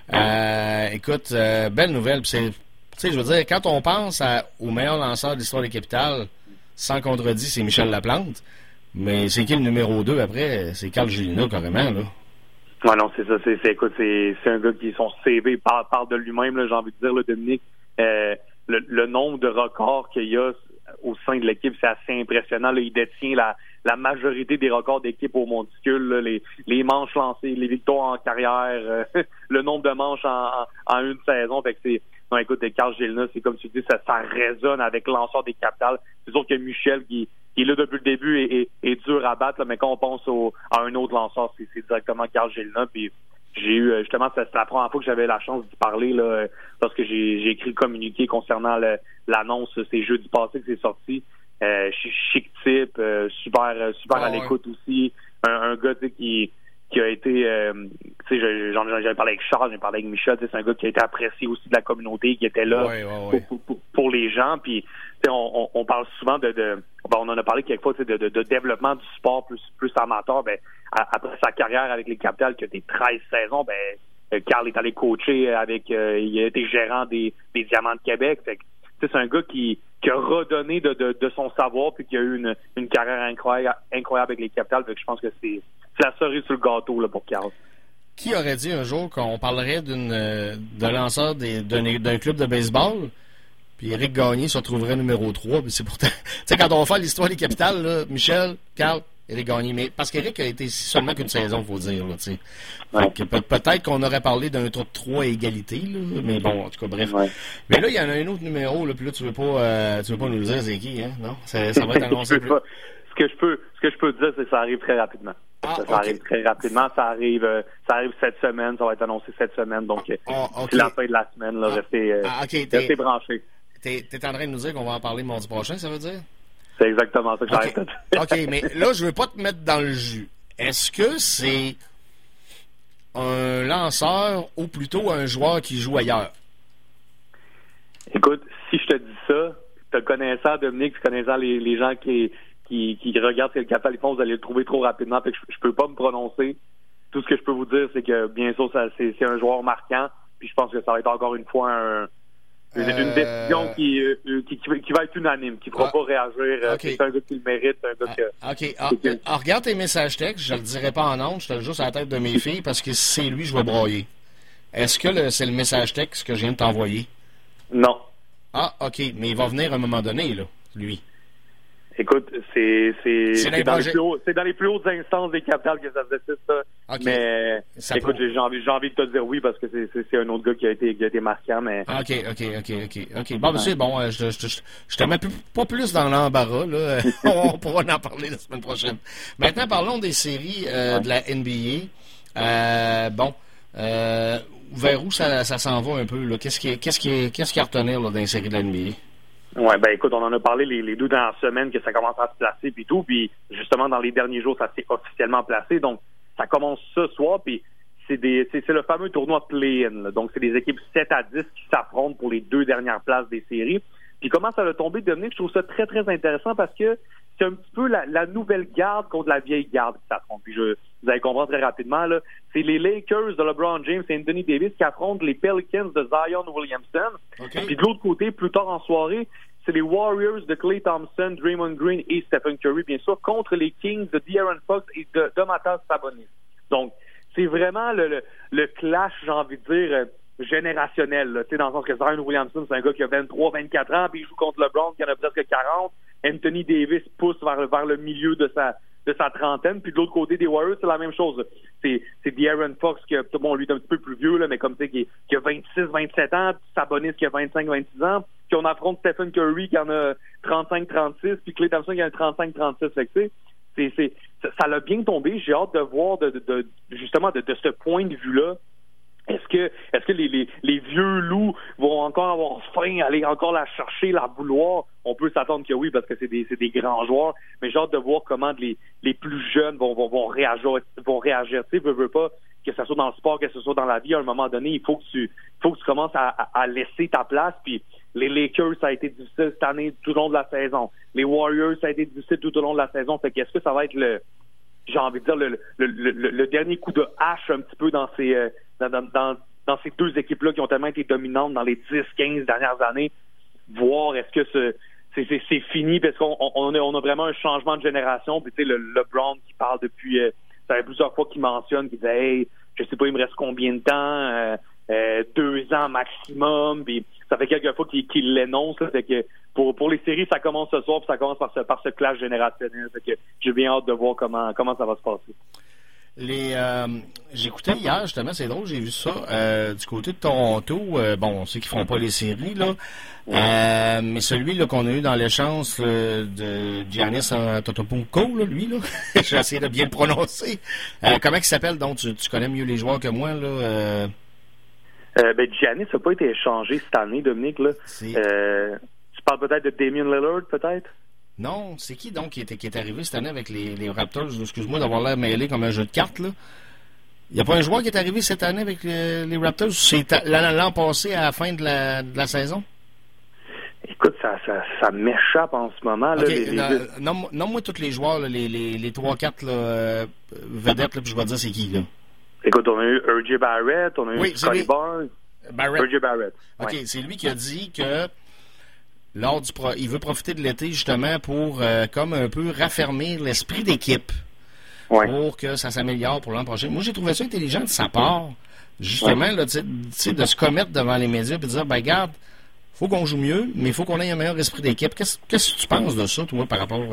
Écoute, belle nouvelle. Tu sais, je veux dire, quand on pense au meilleur lanceur de l'histoire des Capitales, sans contredit, c'est Michel Laplante. Mais c'est qui le numéro 2 après? C'est Carl Gélina, carrément, là. Ouais, non, c'est ça. Écoute, c'est un gars qui, son CV parle de lui-même, là, j'ai envie de dire, là, Dominique. Le nombre de records qu'il y a au sein de l'équipe, c'est assez impressionnant. Là, il détient la majorité des records d'équipe au monticule, là, les manches lancées, les victoires en carrière, le nombre de manches en une saison. Fait que c'est. Non, écoute, Carl Gélina, c'est comme tu dis, ça résonne avec l'ensemble des Capitales. C'est sûr que Michel, qui est là depuis le début, est dur à battre, là, mais quand on pense à un autre lanceur, c'est directement Carl Gélina. Puis j'ai eu, justement, c'est la première fois que j'avais la chance d'y parler, là, parce que j'ai écrit le communiqué concernant l'annonce, c'est jeudi passé que c'est sorti. Chic type, super à l'écoute aussi. Un gars, tu sais, qui a été, tu sais, j'avais parlé avec Charles, j'ai parlé avec Michel, c'est un gars qui a été apprécié aussi de la communauté, qui était là pour les gens. Puis, tu sais, on parle souvent on en a parlé quelquefois, tu sais, de développement du sport plus amateur. Ben, après sa carrière avec les Capitales, qui a été 13 saisons, Carl est allé coacher avec, il a été gérant des Diamants de Québec. Fait que, c'est un gars qui a redonné de son savoir, puis qui a eu une carrière incroyable avec les Capitales. Fait que je pense que c'est la cerise sur le gâteau là, pour Carl. Qui aurait dit un jour qu'on parlerait d'un lanceur d'un club de baseball puis Éric Gagné se retrouverait numéro 3, puis c'est pourtant... Tu sais, quand on va faire l'histoire des capitales, là, Michel, Carl, Éric Gagné, mais parce qu'Éric a été ici seulement qu'une saison, faut dire, là, tu sais. Ouais. Peut-être qu'on aurait parlé d'un top 3 à égalité, là, mais bon, en tout cas, bref. Ouais. Mais là, il y en a un autre numéro, là, puis là, tu veux pas nous le dire, c'est qui, hein, non? Ça va être annoncé plus. Ce que je peux te dire, c'est que ça arrive très rapidement. Ça arrive très rapidement. Ça arrive cette semaine. Ça va être annoncé cette semaine. Donc, c'est la fin de la semaine. Là, restez branchés. T'es en train de nous dire qu'on va en parler mardi prochain, ça veut dire? C'est exactement ça que j'arrête de dire. OK, mais là, je veux pas te mettre dans le jus. Est-ce que c'est un lanceur ou plutôt un joueur qui joue ailleurs? Écoute, si je te dis ça, te connaissant Dominique, tu connaissant les gens qui regardent ce que le Capital font, vous allez le trouver trop rapidement. Fait que je peux pas me prononcer. Tout ce que je peux vous dire, c'est que bien sûr, c'est un joueur marquant. Puis je pense que ça va être encore une fois une décision qui va être unanime, qui ne fera pas réagir. Okay. C'est un gars qui le mérite, c'est un gars OK. Regarde tes messages textes, je le dirai pas en ondes, je te le juste à la tête de mes filles, parce que si c'est lui, je vais broyer. Est-ce que c'est le message texte que je viens de t'envoyer? Non. Ah, OK, mais il va venir à un moment donné, là, lui. Écoute, c'est dans les plus hautes instances des capitales que ça se décide, ça. Okay. Mais écoute, j'ai envie de te dire oui parce que c'est un autre gars qui a été marquant, mais. OK. Bon, c'est bon, je te mets pas plus dans l'embarras, là. On pourra en parler la semaine prochaine. Maintenant, parlons des séries de la NBA. Vers où ça s'en va un peu, là? Qu'est-ce qui est à retenir là, dans les séries de la NBA? Ouais, ben écoute, on en a parlé les 2 dernières semaines que ça commence à se placer puis tout, puis justement dans les derniers jours ça s'est officiellement placé, donc ça commence ce soir, puis c'est le fameux tournoi play-in, là. Donc c'est des équipes 7 à 10 qui s'affrontent pour les 2 dernières places des séries. Puis comment ça va tomber, Dominique, je trouve ça très très intéressant parce que c'est un petit peu la nouvelle garde contre la vieille garde qui s'affrontent. Puis vous allez comprendre très rapidement, là, c'est les Lakers de LeBron James et Anthony Davis qui affrontent les Pelicans de Zion Williamson. Okay. Puis de l'autre côté, plus tard en soirée, c'est les Warriors de Klay Thompson, Draymond Green et Stephen Curry, bien sûr, contre les Kings de De'Aaron Fox et de Domantas Sabonis. Donc, c'est vraiment le clash, j'ai envie de dire, générationnel. Tu sais, dans le sens que Zion Williamson, c'est un gars qui a 23, 24 ans, puis il joue contre LeBron qui en a presque 40. Anthony Davis pousse vers le milieu de sa trentaine. Puis de l'autre côté des Warriors, c'est la même chose. C'est De'Aaron Fox qui lui est un petit peu plus vieux, là, mais comme tu sais, qui a 26, 27 ans, puis Sabonis qui a 25, 26 ans. Puis on affronte Stephen Curry qui en a 35, 36, puis Klay Thompson qui en a 35, 36. Fait que tu sais, ça l'a bien tombé. J'ai hâte de voir justement de ce point de vue-là. Est-ce que les vieux loups vont encore avoir faim, aller encore la chercher, la vouloir? On peut s'attendre que oui, parce que c'est des grands joueurs, mais j'ai hâte de voir comment les plus jeunes vont réagir. Tu sais, veux pas, que ce soit dans le sport, que ce soit dans la vie, à un moment donné, il faut que tu commences à laisser ta place. Puis les Lakers, ça a été difficile cette année tout au long de la saison. Les Warriors, ça a été difficile tout au long de la saison. Fait qu'est-ce que ça va être j'ai envie de dire le dernier coup de hache un petit peu dans ces dans ces 2 équipes-là qui ont tellement été dominantes dans les 10-15 dernières années, voir est-ce que c'est fini parce qu'on a vraiment un changement de génération. Puis tu sais, le LeBron qui parle depuis ça fait plusieurs fois qu'il mentionne, qu'il disait hey, je sais pas, il me reste combien de temps, 2 ans maximum, puis ça fait quelques fois qu'il l'énonce, là, fait que pour les séries, ça commence ce soir, puis ça commence par ce clash générationnel, fait que j'ai bien hâte de voir comment ça va se passer. J'écoutais hier, justement, c'est drôle, j'ai vu ça, du côté de Toronto, on sait qu'ils font pas les séries, là, mais celui là qu'on a eu dans l'échange de Giannis Antetokounmpo, là, lui, là, j'ai essayé de bien le prononcer. Comment il s'appelle, donc, tu connais mieux les joueurs que moi, là, Giannis n'a pas été échangé cette année, Dominique, là. Tu parles peut-être de Damian Lillard, peut-être? Non, c'est qui donc qui est arrivé cette année avec les Raptors? Excuse-moi d'avoir l'air mêlé comme un jeu de cartes, là. Il n'y a pas un joueur qui est arrivé cette année avec les Raptors? C'est l'an passé à la fin de la saison? Écoute, ça m'échappe en ce moment. Là, okay, nomme-moi tous les joueurs, là, les 3-4 vedettes, là, puis je vais te dire c'est qui, là. Écoute, on a eu R.J. Barrett, on a eu Scottie Barnes. R.J. Barrett. OK, ouais. C'est lui qui a dit que il veut profiter de l'été, justement, pour comme un peu raffermir l'esprit d'équipe. Ouais. Pour que ça s'améliore pour l'an prochain. Moi, j'ai trouvé ça intelligent de sa part, justement, là, de se commettre devant les médias et de dire, regarde, faut qu'on joue mieux, mais il faut qu'on ait un meilleur esprit d'équipe. Qu'est-ce que tu penses de ça, toi, par rapport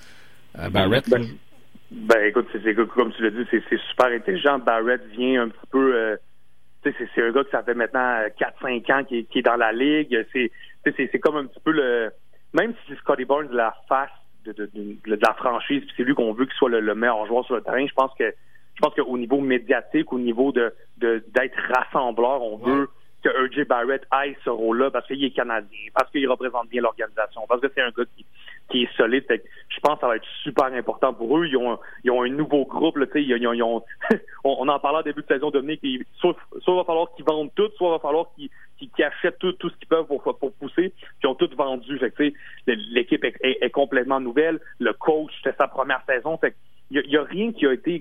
à Barrett? Écoute, comme tu l'as dit, c'est super intelligent. Barrett vient un petit peu... c'est un gars que ça fait maintenant 4-5 ans qui est dans la ligue. C'est comme un petit peu le... Même si Scotty Barnes la face de la franchise, puis c'est lui qu'on veut qu'il soit le meilleur joueur sur le terrain, je pense qu'au niveau médiatique, au niveau d'être rassembleur, on veut que R.J. Barrett aille ce rôle-là parce qu'il est Canadien, parce qu'il représente bien l'organisation, parce que c'est un gars qui est solide. Fait que je pense que ça va être super important pour eux. Ils ont un nouveau groupe, là, ils ont on en parlait au début de saison, Dominique, soit il va falloir qu'ils vendent tout, soit il va falloir qu'ils achètent tout ce qu'ils peuvent pour pousser, puis ils ont tout vendu. Fait que l'équipe est complètement nouvelle. Le coach, c'était sa première saison. Fait il y a rien qui a été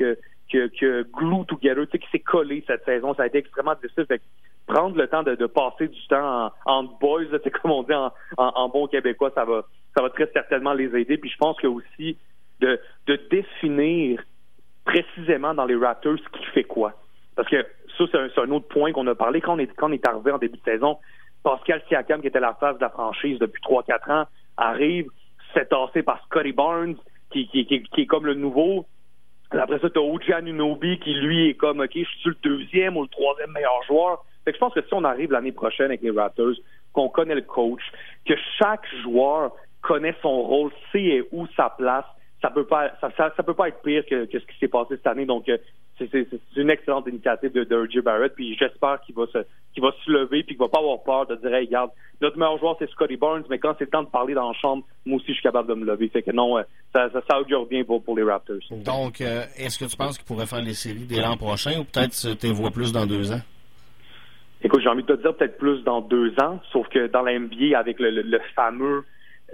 que glue together, qui s'est collé cette saison. Ça a été extrêmement difficile. Fait que prendre le temps de passer du temps en boys, là, comme on dit en bon québécois, ça va très certainement les aider. Puis je pense que aussi de définir précisément dans les Raptors qui fait quoi. Parce que ça, c'est un autre point qu'on a parlé quand on est arrivé en début de saison. Pascal Siakam, qui était la face de la franchise depuis 3-4 ans, arrive, se fait tasser par Scotty Barnes, qui est comme le nouveau. Après ça, t'as OG Anunoby qui, lui, est comme, OK, je suis le 2e ou le 3e meilleur joueur. Fait que je pense que si on arrive l'année prochaine avec les Raptors, qu'on connaît le coach, que chaque joueur connaît son rôle, sait où sa place, ça peut pas être pire que ce qui s'est passé cette année. Donc, c'est une excellente initiative de R.J. Barrett, puis j'espère qu'il va se lever puis qu'il va pas avoir peur de dire, hey, regarde, notre meilleur joueur c'est Scotty Barnes, mais quand c'est le temps de parler dans la chambre, moi aussi je suis capable de me lever. Fait que non, ça augure bien pour les Raptors. Donc, est-ce que tu penses qu'ils pourraient faire les séries dès l'an prochain ou peut-être tu les vois plus dans 2 ans? Écoute, j'ai envie de te dire peut-être plus dans 2 ans, sauf que dans la NBA, avec le fameux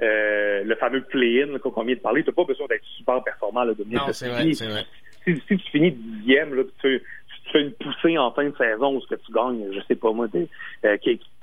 play-in qu'on vient de parler, t'as pas besoin d'être super performant là, Dominique. Non, c'est vrai. Si tu finis 10e, là, tu fais une poussée en fin de saison où ce que tu gagnes, je sais pas moi, 15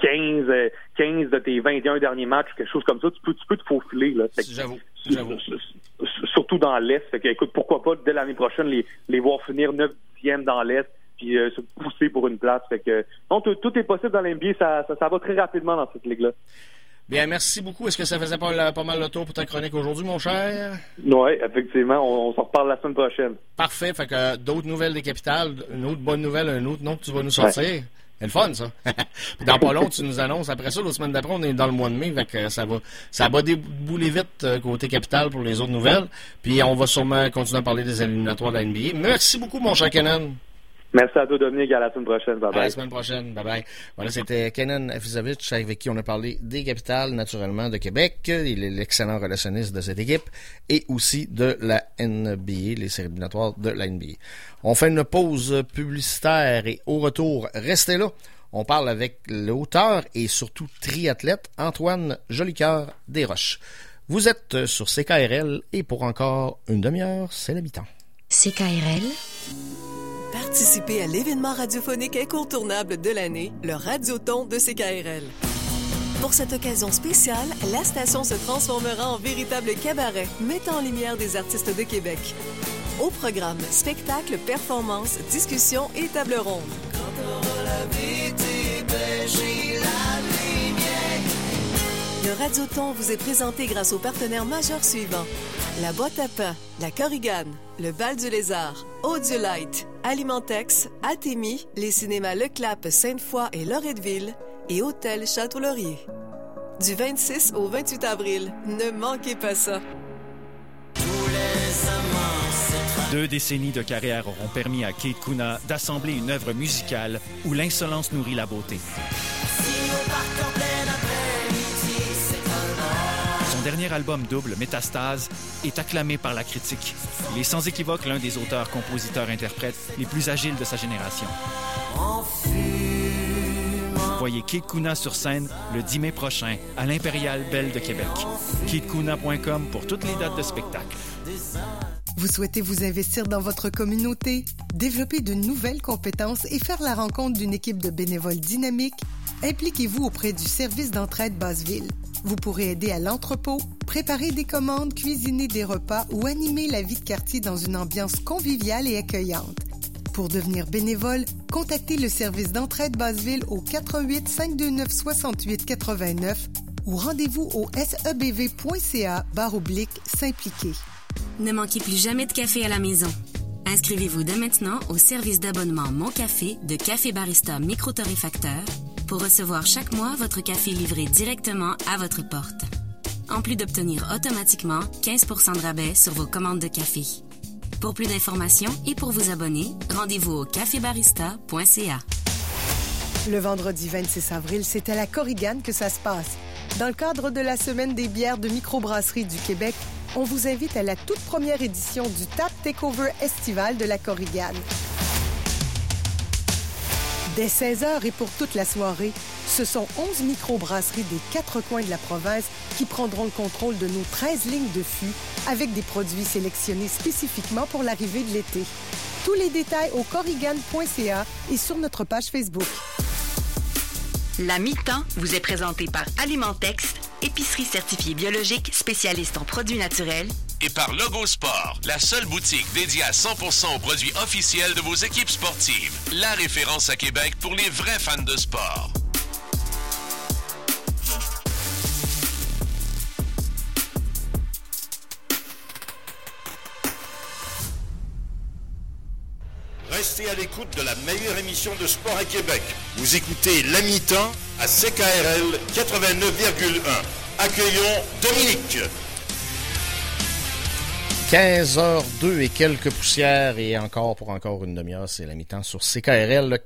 de tes 21 derniers matchs, quelque chose comme ça, tu peux te faufiler. Là. J'avoue. Surtout dans l'Est. Fait que, écoute, pourquoi pas dès l'année prochaine les voir finir 9-10e dans l'Est puis se pousser pour une place. Fait que non, tout est possible dans l'NBA, ça va très rapidement dans cette ligue-là. Bien, merci beaucoup. Est-ce que ça faisait pas mal le tour pour ta chronique aujourd'hui, mon cher? Oui, effectivement. On s'en reparle la semaine prochaine. Parfait. Fait que d'autres nouvelles des capitales, une autre bonne nouvelle, un autre nom que tu vas nous sortir. Ouais. C'est le fun, ça. Puis dans pas long, tu nous annonces. Après ça, la semaine d'après, on est dans le mois de mai. Fait que ça va débouler vite côté capitale pour les autres nouvelles. Puis on va sûrement continuer à parler des éliminatoires de la NBA. Merci beaucoup, mon cher Kenan. Merci à toi, Dominique. À la semaine prochaine. Bye-bye. À la semaine prochaine. Bye-bye. Voilà, c'était Kenan Afizovic avec qui on a parlé des capitales, naturellement, de Québec. Il est l'excellent relationniste de cette équipe et aussi de la NBA, les séries éliminatoires de la NBA. On fait une pause publicitaire et au retour, restez là. On parle avec l'auteur et surtout triathlète Antoine Jolicoeur Desroches. Vous êtes sur CKRL et pour encore une demi-heure, c'est l'habitant. CKRL. Participez à l'événement radiophonique incontournable de l'année, le Radioton de CKRL. Pour cette occasion spéciale, la station se transformera en véritable cabaret, mettant en lumière des artistes de Québec. Au programme, spectacles, performances, discussions et tables rondes. Le Radioton vous est présenté grâce aux partenaires majeurs suivants. La Boîte à pain, la Corrigane, le Bal du Lézard, Audiolite, Alimentex, Athémie, les cinémas Le Clap, Sainte-Foy et Loretteville et Hôtel Château-Laurier. Du 26 au 28 avril, ne manquez pas ça. 2 décennies de carrière auront permis à Kate Kuna d'assembler une œuvre musicale où l'insolence nourrit la beauté. Son dernier album double, Métastase, est acclamé par la critique. Il est sans équivoque l'un des auteurs, compositeurs, interprètes les plus agiles de sa génération. Voyez Kate Kuna sur scène le 10 mai prochain à l'Impérial Belle de Québec. KateKuna.com pour toutes les dates de spectacle. Vous souhaitez vous investir dans votre communauté, développer de nouvelles compétences et faire la rencontre d'une équipe de bénévoles dynamiques? Impliquez-vous auprès du service d'entraide Basseville. Vous pourrez aider à l'entrepôt, préparer des commandes, cuisiner des repas ou animer la vie de quartier dans une ambiance conviviale et accueillante. Pour devenir bénévole, contactez le service d'entraide Basseville au 88 529 68 89 ou rendez-vous au sebv.ca/s'impliquer. Ne manquez plus jamais de café à la maison. Inscrivez-vous dès maintenant au service d'abonnement Mon Café de Café Barista Micro-Torréfacteur pour recevoir chaque mois votre café livré directement à votre porte. En plus d'obtenir automatiquement 15% de rabais sur vos commandes de café. Pour plus d'informations et pour vous abonner, rendez-vous au cafébarista.ca. Le vendredi 26 avril, c'est à la Korigane que ça se passe. Dans le cadre de la Semaine des bières de microbrasserie du Québec, on vous invite à la toute première édition du Tap Takeover estival de la Korigane. Dès 16h et pour toute la soirée, ce sont 11 microbrasseries des 4 coins de la province qui prendront le contrôle de nos 13 lignes de fût avec des produits sélectionnés spécifiquement pour l'arrivée de l'été. Tous les détails au korigane.ca et sur notre page Facebook. La mi-temps vous est présentée par Alimentex, épicerie certifiée biologique, spécialiste en produits naturels. Et par Logo Sport, la seule boutique dédiée à 100% aux produits officiels de vos équipes sportives. La référence à Québec pour les vrais fans de sport. Restez à l'écoute de la meilleure émission de sport à Québec. Vous écoutez La Mi-temps à CKRL 89,1. Accueillons Dominique. 15h02 et quelques poussières et encore une demi-heure, c'est la mi-temps sur CKRL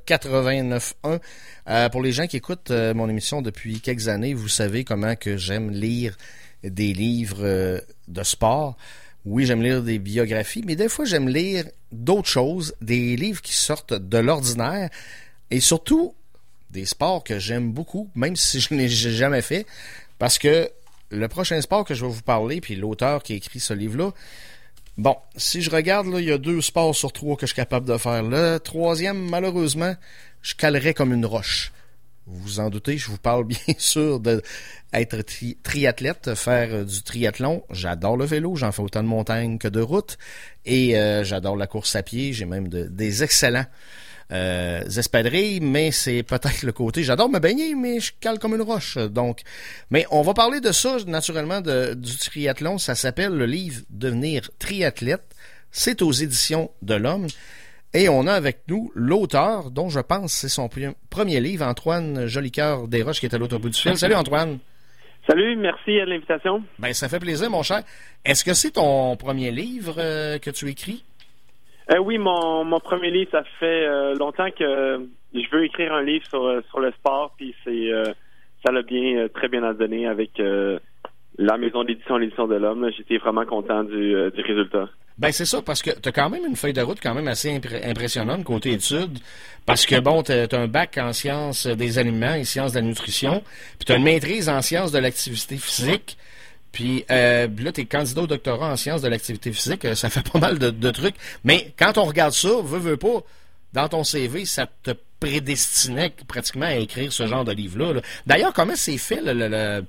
89.1. Pour les gens qui écoutent mon émission depuis quelques années, vous savez comment que j'aime lire des livres de sport. Oui, j'aime lire des biographies, mais des fois, j'aime lire d'autres choses, des livres qui sortent de l'ordinaire et surtout des sports que j'aime beaucoup, même si je ne les ai jamais fait, parce que le prochain sport que je vais vous parler, puis l'auteur qui a écrit ce livre-là, bon, si je regarde, là, il y a 2 sports sur 3 que je suis capable de faire. Le troisième, malheureusement, je calerais comme une roche. Vous vous en doutez, je vous parle bien sûr d'être triathlète, faire du triathlon. J'adore le vélo, j'en fais autant de montagne que de route. Et j'adore la course à pied, j'ai même des excellents espadrilles, mais c'est peut-être le côté. J'adore me baigner, mais je cale comme une roche. Donc, mais on va parler de ça, naturellement, du triathlon. Ça s'appelle le livre Devenir triathlète. C'est aux éditions de l'Homme. Et on a avec nous l'auteur, dont je pense c'est son premier livre, Antoine Jolicoeur Desroches, qui est à l'autre bout du fil. Salut Antoine. Salut, merci de l'invitation. Ben, ça fait plaisir, mon cher. Est-ce que c'est ton premier livre que tu écris? Oui, mon premier livre, ça fait longtemps que je veux écrire un livre sur le sport, puis ça l'a très bien donné avec la maison d'édition, l'édition de l'Homme. Là. J'étais vraiment content du résultat. Ben c'est ça, parce que t'as quand même une feuille de route quand même assez impressionnante côté études, parce que bon, t'as un bac en sciences des aliments et sciences de la nutrition, puis t'as une maîtrise en sciences de l'activité physique, puis là t'es candidat au doctorat en sciences de l'activité physique, ça fait pas mal de trucs, mais quand on regarde ça, veux pas, dans ton CV, ça te prédestinait pratiquement à écrire ce genre de livre-là. Là. D'ailleurs, comment c'est fait je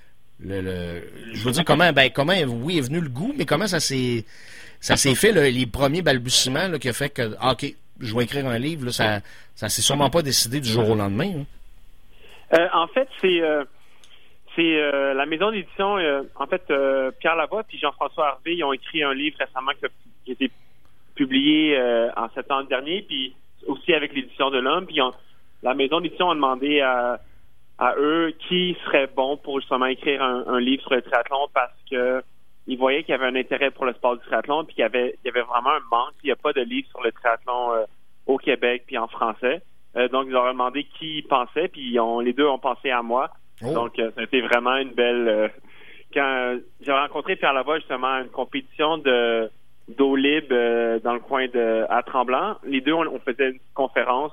veux dire comment oui est venu le goût, mais comment ça s'est fait les premiers balbutiements là, qui a fait que ok, je vais écrire un livre là, ça s'est sûrement pas décidé du jour au lendemain. En fait, c'est la maison d'édition Pierre Lavoie puis Jean-François Harvey, ils ont écrit un livre récemment qui a été publié en septembre dernier, puis aussi avec l'édition de l'Homme, puis la maison d'édition a demandé à eux qui serait bon pour justement écrire un livre sur le triathlon parce que ils voyaient qu'il y avait un intérêt pour le sport du triathlon puis qu'il y avait vraiment un manque. Il n'y a pas de livre sur le triathlon au Québec puis en français. Donc, ils leur ont demandé qui pensait puis les deux ont pensé à moi. Oh. Donc, ça a été vraiment une belle... quand j'ai rencontré Pierre Lavoie justement à une compétition d'eau libre dans le coin à Tremblant, les deux, on faisait une conférence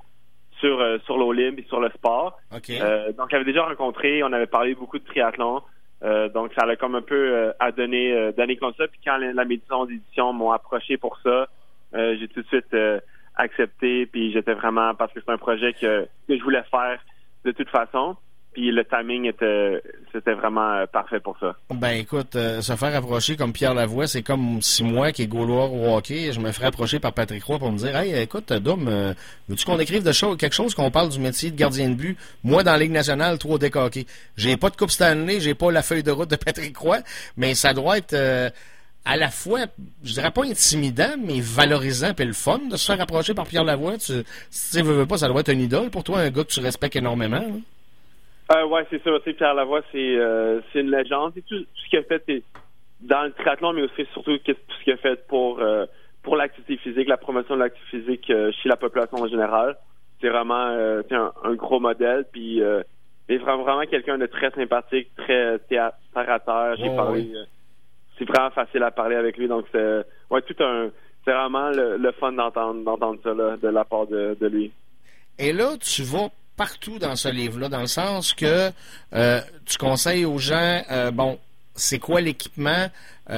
sur l'eau libre et sur le sport. Okay. Donc, j'avais déjà rencontré, on avait parlé beaucoup de triathlon. Donc, ça allait comme un peu à donner comme ça. Puis quand la maison d'édition m'ont approché pour ça, j'ai tout de suite accepté. Puis j'étais vraiment... Parce que c'est un projet que je voulais faire de toute façon. Puis le timing c'était vraiment parfait pour ça. Ben écoute, se faire approcher comme Pierre Lavoie, c'est comme si moi, qui est Gaulois au hockey, je me ferais approcher par Patrick Roy pour me dire « Hey, écoute, Dom, veux-tu qu'on écrive quelque chose qu'on parle du métier de gardien de but? Moi, dans la Ligue nationale, 3D hockey. J'ai pas de Coupe Stanley, j'ai pas la feuille de route de Patrick Roy, mais ça doit être à la fois, je dirais pas intimidant, mais valorisant puis le fun de se faire approcher par Pierre Lavoie. Tu veux pas, ça doit être une idole pour toi, un gars que tu respectes énormément. Hein? Ouais, c'est ça. Pierre Lavoie, c'est une légende. C'est tout ce qu'il a fait dans le triathlon, mais aussi surtout tout ce qu'il a fait pour l'activité physique, la promotion de l'activité physique chez la population en général. C'est vraiment un gros modèle. Puis il est vraiment quelqu'un de très sympathique, très terre à terre. J'ai parlé. C'est vraiment facile à parler avec lui. Donc c'est vraiment le fun d'entendre ça là, de la part de lui. Et là, tu vas partout dans ce livre-là, dans le sens que tu conseilles aux gens, c'est quoi l'équipement,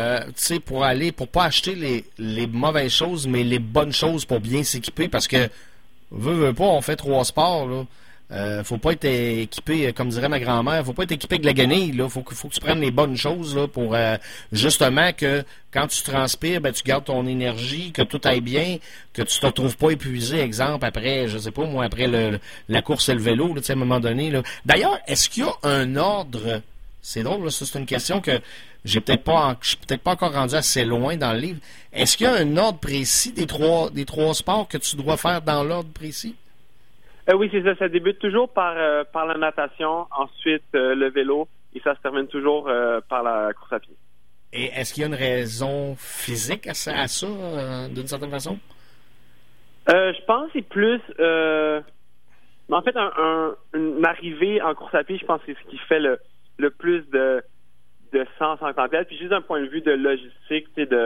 pour pas acheter les mauvaises choses, mais les bonnes choses pour bien s'équiper, parce que, veux pas, on fait 3 sports, là. Faut pas être équipé, comme dirait ma grand-mère, faut pas être équipé avec la guenille, là. Faut que tu prennes les bonnes choses, là, pour justement que quand tu transpires, tu gardes ton énergie, que tout aille bien, que tu te retrouves pas épuisé, exemple, après, je sais pas, moi, après la course et le vélo, là, à un moment donné, là. D'ailleurs, est-ce qu'il y a un ordre? C'est drôle, là, ça, c'est une question que je suis peut-être pas encore rendu assez loin dans le livre. Est-ce qu'il y a un ordre précis des trois sports que tu dois faire dans l'ordre précis? Oui, c'est ça. Ça débute toujours par la natation, ensuite le vélo, et ça se termine toujours par la course à pied. Et est-ce qu'il y a une raison physique à ça d'une certaine façon? Je pense que c'est plus... en fait, une arrivée en course à pied, je pense que c'est ce qui fait le plus de sens en tant que tel. Puis juste d'un point de vue de logistique,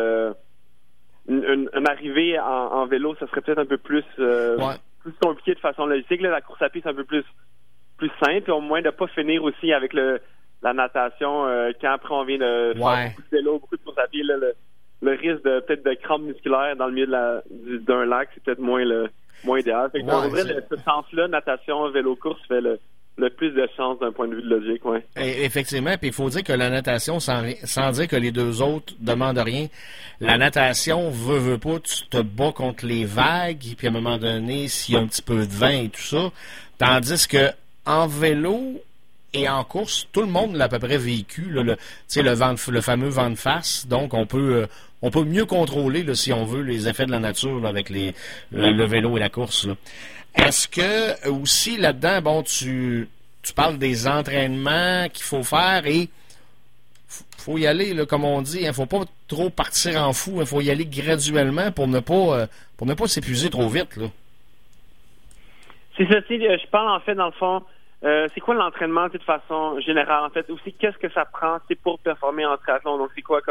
une arrivée en vélo, ça serait peut-être un peu plus... plus compliqué de façon logistique. Là, la course à pied, c'est un peu plus simple, et au moins de pas finir aussi avec la natation quand après on vient de faire beaucoup de vélo, beaucoup de course à pied. Là, le risque peut-être de crampes musculaires dans le milieu d'un lac, c'est peut-être moins idéal. Fait que, en vrai, ce sens-là, natation, vélo, course, fait le plus de chance d'un point de vue de logique, ouais. Et effectivement, puis il faut dire que la natation, sans dire que les deux autres demandent rien, la natation, veut pas, tu te bats contre les vagues, puis à un moment donné, s'il y a un petit peu de vent et tout ça, tandis que en vélo et en course, tout le monde l'a à peu près vécu, là, le fameux vent de face, donc on peut mieux contrôler, là, si on veut, les effets de la nature là, avec le vélo et la course, là. Est-ce que aussi là-dedans, tu parles des entraînements qu'il faut faire et faut y aller, là, comme on dit, faut pas trop partir en fou, il faut y aller graduellement pour ne pas s'épuiser trop vite, là. C'est ça, je parle en fait dans le fond, c'est quoi l'entraînement de façon générale en fait, aussi qu'est-ce que ça prend pour performer en triathlon, donc c'est quoi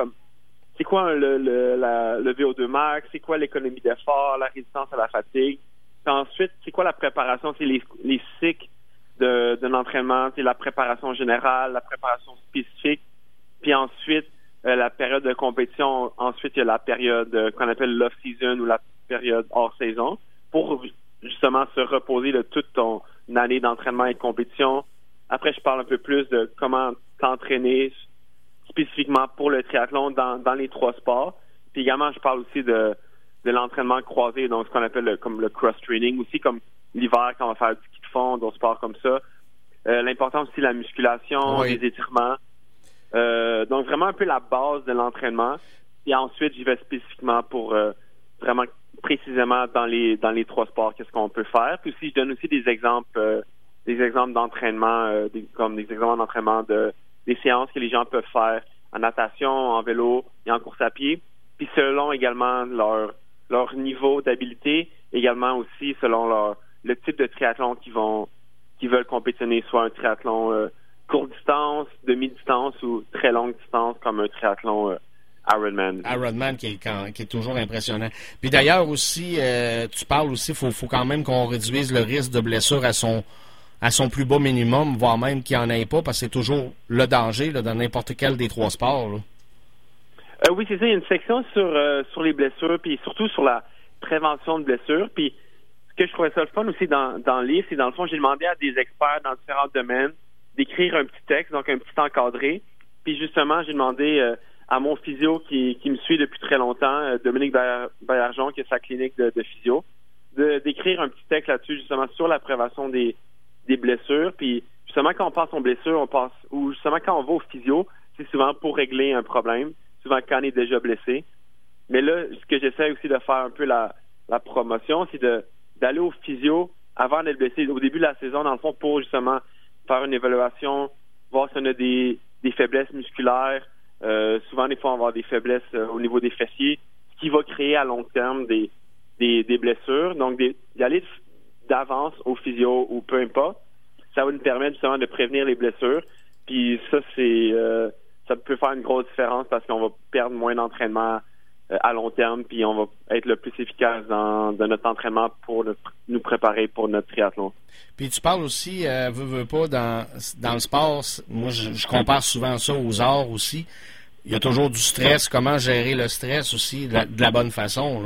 le VO2 max, c'est quoi l'économie d'effort, la résistance à la fatigue. Puis ensuite, c'est quoi la préparation? C'est les cycles de l'entraînement, c'est la préparation générale, la préparation spécifique, puis ensuite, la période de compétition. Ensuite, il y a la période qu'on appelle l'off-season ou la période hors-saison pour justement se reposer de toute ton année d'entraînement et de compétition. Après, je parle un peu plus de comment t'entraîner spécifiquement pour le triathlon dans les 3 sports. Puis également, je parle aussi de l'entraînement croisé, donc ce qu'on appelle comme le cross-training, aussi comme l'hiver quand on va faire du ski de fond, d'autres sports comme ça. L'important aussi, la musculation, les étirements. Donc vraiment un peu la base de l'entraînement. Et ensuite, j'y vais spécifiquement pour vraiment précisément dans les 3 sports, qu'est-ce qu'on peut faire. Puis aussi, je donne aussi des exemples d'entraînement, comme des exemples d'entraînement des séances que les gens peuvent faire en natation, en vélo et en course à pied. Puis selon également leur niveau d'habilité, également aussi selon le type de triathlon qu'ils veulent compétitionner, soit un triathlon courte distance, demi-distance ou très longue distance comme un triathlon Ironman. Ironman qui est toujours impressionnant. Puis d'ailleurs aussi, tu parles aussi, faut quand même qu'on réduise le risque de blessure à son plus bas minimum, voire même qu'il n'y en ait pas, parce que c'est toujours le danger là, dans n'importe quel des 3 sports, là. Oui, c'est ça. Il y a une section sur les blessures, puis surtout sur la prévention de blessures. Puis ce que je trouvais ça le fun aussi dans le livre, c'est dans le fond, j'ai demandé à des experts dans différents domaines d'écrire un petit texte, donc un petit encadré. Puis justement, j'ai demandé à mon physio qui me suit depuis très longtemps, Dominique Baillargeon, qui a sa clinique de physio, d'écrire un petit texte là-dessus, justement, sur la prévention des blessures. Puis justement, quand on pense aux blessures, ou justement quand on va au physio, c'est souvent pour régler un problème, souvent quand on est déjà blessé. Mais là, ce que j'essaie aussi de faire un peu la promotion, c'est d'aller au physio avant d'être blessé, au début de la saison, dans le fond, pour justement faire une évaluation, voir si on a des faiblesses musculaires. Souvent, des fois, on va avoir des faiblesses au niveau des fessiers, ce qui va créer à long terme des blessures. Donc, d'y aller d'avance au physio ou peu importe, ça va nous permettre justement de prévenir les blessures. Puis ça, ça peut faire une grosse différence parce qu'on va perdre moins d'entraînement à long terme, puis on va être le plus efficace dans notre entraînement pour nous préparer pour notre triathlon. Puis tu parles aussi, veux pas, dans le sport, moi je compare souvent ça aux arts aussi. Il y a toujours du stress, comment gérer le stress aussi de la bonne façon,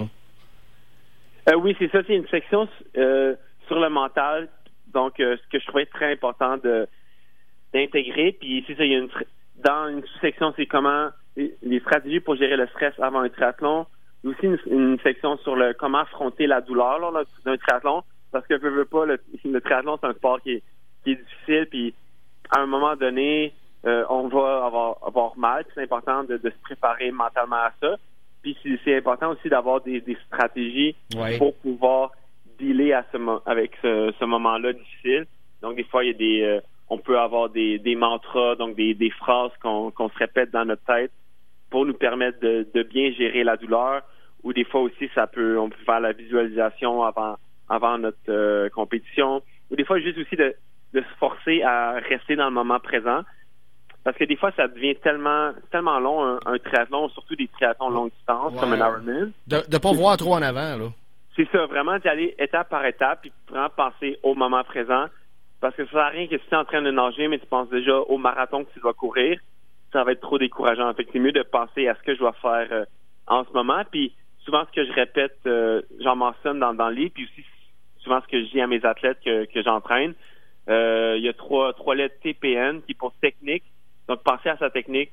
là. Oui, c'est ça, c'est une section sur le mental, donc ce que je trouvais très important d'intégrer, puis c'est ça, il y a dans une sous-section, c'est comment les stratégies pour gérer le stress avant un triathlon. Il y a aussi une section sur comment affronter la douleur lors d'un triathlon, parce que veux pas, le triathlon, c'est un sport qui est difficile, puis à un moment donné, on va avoir mal, puis c'est important de se préparer mentalement à ça. Puis c'est important aussi d'avoir des stratégies pour pouvoir dealer avec ce moment-là difficile. Donc, des fois, il y a on peut avoir des mantras, donc des phrases qu'on se répète dans notre tête pour nous permettre de bien gérer la douleur. Ou des fois aussi, on peut faire la visualisation avant notre compétition. Ou des fois, juste aussi de se forcer à rester dans le moment présent. Parce que des fois, ça devient tellement long, un triathlon, surtout des triathlons longue distance, comme un Ironman. De pas voir trop en avant, là. C'est ça, vraiment d'y aller étape par étape, puis vraiment penser au moment présent. Parce que ça sert à rien que si tu es en train de nager, mais tu penses déjà au marathon que tu dois courir, ça va être trop décourageant. Fait que c'est mieux de penser à ce que je dois faire en ce moment. Puis souvent, ce que je répète, j'en mentionne dans le livre, puis aussi souvent ce que je dis à mes athlètes que j'entraîne. Il y a trois lettres TPN qui est pour technique. Donc, pensez à sa technique.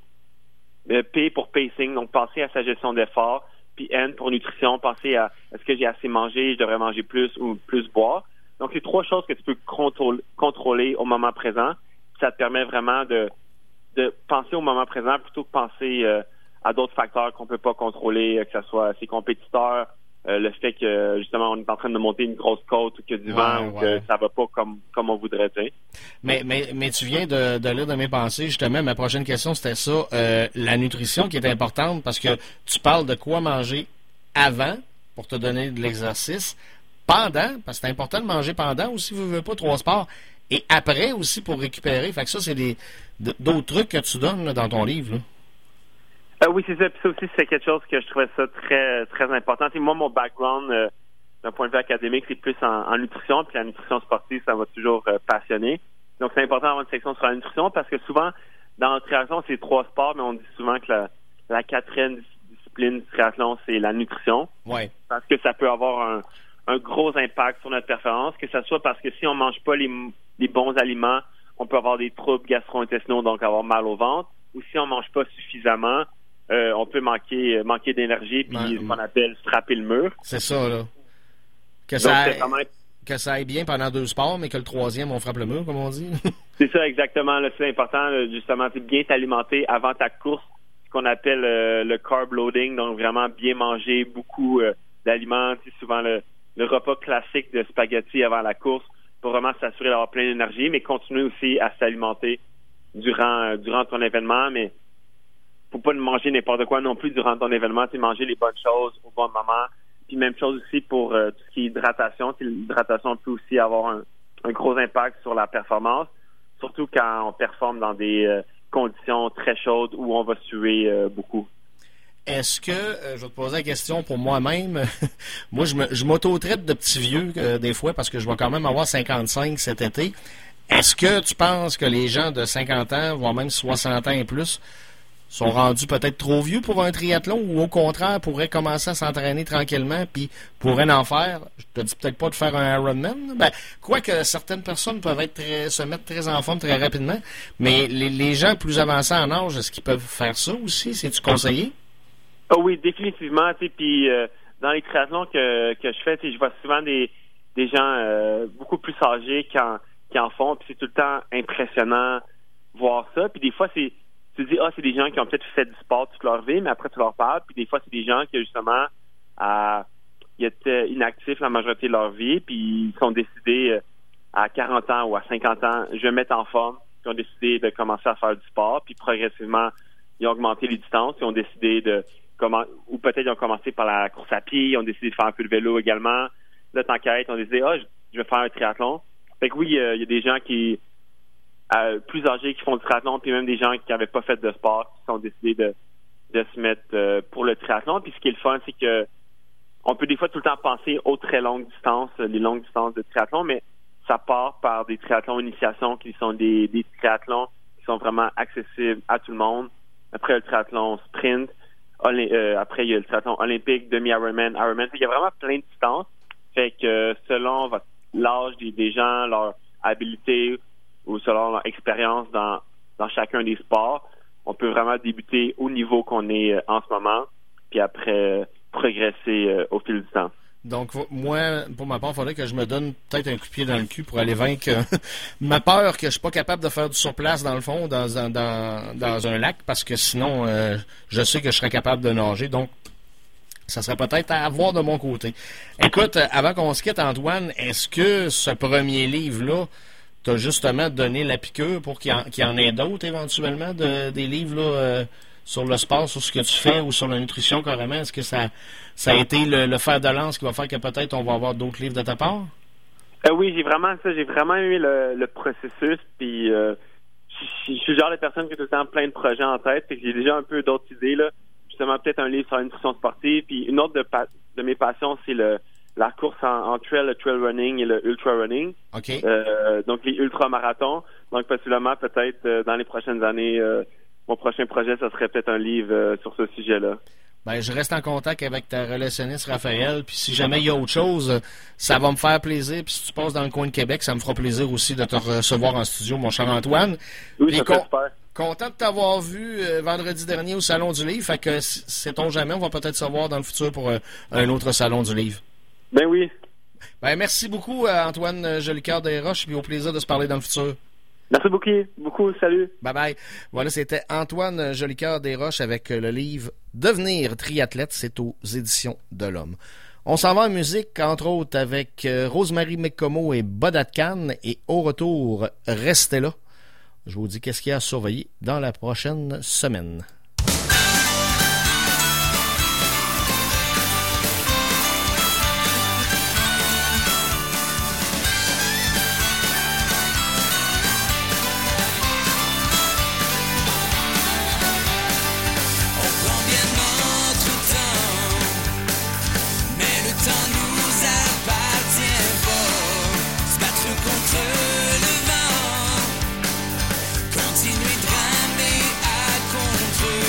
P pour pacing, donc pensez à sa gestion d'effort. Puis N pour nutrition, pensez à est-ce que j'ai assez mangé, je devrais manger plus ou plus boire. Donc, c'est 3 choses que tu peux contrôler au moment présent. Ça te permet vraiment de penser au moment présent plutôt que penser à d'autres facteurs qu'on peut pas contrôler, que ce soit ses compétiteurs, le fait que, justement, on est en train de monter une grosse côte ou qu'il y a du vent ou que ça va pas comme on voudrait, tu sais. Mais tu viens de lire de mes pensées, justement. Ma prochaine question, c'était ça. La nutrition qui est importante parce que tu parles de quoi manger avant pour te donner de l'exercice, pendant, parce que c'est important de manger pendant aussi, vous ne voulez pas 3 sports, et après aussi pour récupérer. Fait que ça, c'est d'autres trucs que tu donnes là, dans ton livre, là. Oui, c'est ça. Puis ça aussi, c'est quelque chose que je trouvais ça très, très important. T'sais, moi, mon background, d'un point de vue académique, c'est plus en nutrition. Puis la nutrition sportive, ça m'a toujours passionné. Donc, c'est important d'avoir une section sur la nutrition parce que souvent, dans le triathlon, c'est 3 sports, mais on dit souvent que la 4e discipline du triathlon, c'est la nutrition. Ouais. Parce que ça peut avoir un gros impact sur notre performance, que ce soit parce que si on mange pas les bons aliments, on peut avoir des troubles gastro-intestinaux, donc avoir mal au ventre. Ou si on mange pas suffisamment, on peut manquer d'énergie, puis ce qu'on appelle frapper le mur. C'est ça, là. Que ça aille bien pendant 2 sports, mais que le 3e, on frappe le mur, comme on dit. C'est ça, exactement. Là, c'est important, justement, de bien t'alimenter avant ta course, ce qu'on appelle le carb loading, donc vraiment bien manger beaucoup d'aliments. Souvent, le repas classique de spaghetti avant la course pour vraiment s'assurer d'avoir plein d'énergie, mais continuer aussi à s'alimenter durant ton événement, mais faut pas manger n'importe quoi non plus durant ton événement, c'est manger les bonnes choses au bon moment. Puis même chose aussi pour tout ce qui est hydratation. L'hydratation peut aussi avoir un gros impact sur la performance, surtout quand on performe dans des conditions très chaudes où on va suer beaucoup. Est-ce que, je vais te poser la question pour moi-même, moi je m'auto-traite de petit vieux des fois parce que je vais quand même avoir 55 cet été. Est-ce que tu penses que les gens de 50 ans, voire même 60 ans et plus, sont rendus peut-être trop vieux pour un triathlon ou au contraire pourraient commencer à s'entraîner tranquillement puis pourraient en faire? Je te dis peut-être pas de faire un Ironman. Ben, quoique certaines personnes peuvent être se mettre très en forme très rapidement, mais les gens plus avancés en âge, est-ce qu'ils peuvent faire ça aussi? C'est-tu conseillé? Oh oui, définitivement. Puis dans les triathlons que je fais, je vois souvent des gens beaucoup plus âgés qui en font, puis c'est tout le temps impressionnant voir ça. Puis des fois, tu dis, c'est des gens qui ont peut-être fait du sport toute leur vie, mais après, tu leur parles. Puis des fois, c'est des gens qui, justement, ils étaient inactifs la majorité de leur vie, puis ils sont décidés à 40 ans ou à 50 ans, je vais me mettre en forme. Ils ont décidé de commencer à faire du sport, puis progressivement, ils ont augmenté les distances. Ils ont décidé ou peut-être ils ont commencé par la course à pied, ils ont décidé de faire un peu de vélo également. Là, tant qu'à être, ils ont décidé, je vais faire un triathlon. Fait que oui, il y a des gens qui plus âgés qui font du triathlon, puis même des gens qui n'avaient pas fait de sport, qui sont décidés de se mettre pour le triathlon. Puis ce qui est le fun, c'est que on peut des fois tout le temps penser aux très longues distances, les longues distances de triathlon, mais ça part par des triathlons initiation qui sont des triathlons qui sont vraiment accessibles à tout le monde. Après le triathlon sprint, après il y a le triathlon olympique, demi-Ironman, Ironman. Il y a vraiment plein de distances. Fait que selon l'âge des gens, leur habilité ou selon leur expérience dans chacun des sports, on peut vraiment débuter au niveau qu'on est en ce moment, puis après progresser au fil du temps. Donc, moi, pour ma part, il faudrait que je me donne peut-être un coup de pied dans le cul pour aller vaincre ma peur que je suis pas capable de faire du surplace dans le fond, dans un lac, parce que sinon, je sais que je serais capable de nager. Donc, ça serait peut-être à voir de mon côté. Écoute, avant qu'on se quitte, Antoine, est-ce que ce premier livre-là t'a justement donné la piqûre pour qu'il y en ait d'autres éventuellement, des livres là, sur le sport, sur ce que tu fais ou sur la nutrition carrément? Est-ce que ça a été le fer de lance qui va faire que peut-être on va avoir d'autres livres de ta part? Oui, j'ai vraiment aimé le processus, puis je suis le genre de personne qui a tout le temps plein de projets en tête, puis j'ai déjà un peu d'autres idées, là. Justement, peut-être un livre sur la nutrition sportive, puis une autre de mes passions, c'est la course en trail, le trail running et le ultra running. OK. Donc les ultramarathons. Donc possiblement, peut-être dans les prochaines années, mon prochain projet, ça serait peut-être un livre sur ce sujet-là. Ben, je reste en contact avec ta relationniste Raphaël, puis si jamais il y a autre chose, ça va me faire plaisir. Puis si tu passes dans le coin de Québec, ça me fera plaisir aussi de te recevoir en studio, mon cher Antoine. Oui, ça fait super. Content de t'avoir vu vendredi dernier au Salon du Livre. Fait que, sait-on jamais, on va peut-être se voir dans le futur pour un autre Salon du Livre. Ben oui. Ben, merci beaucoup, Antoine Jolicoeur Desroches, puis au plaisir de se parler dans le futur. Merci beaucoup. Salut. Bye-bye. Voilà, c'était Antoine Jolicoeur Desroches avec le livre « Devenir triathlète ». C'est aux éditions de l'Homme. On s'en va en musique, entre autres, avec Rosemary McComo et Bodat Khan. Et au retour, restez là. Je vous dis qu'est-ce qu'il y a à surveiller dans la prochaine semaine. Continuer de ramer à contre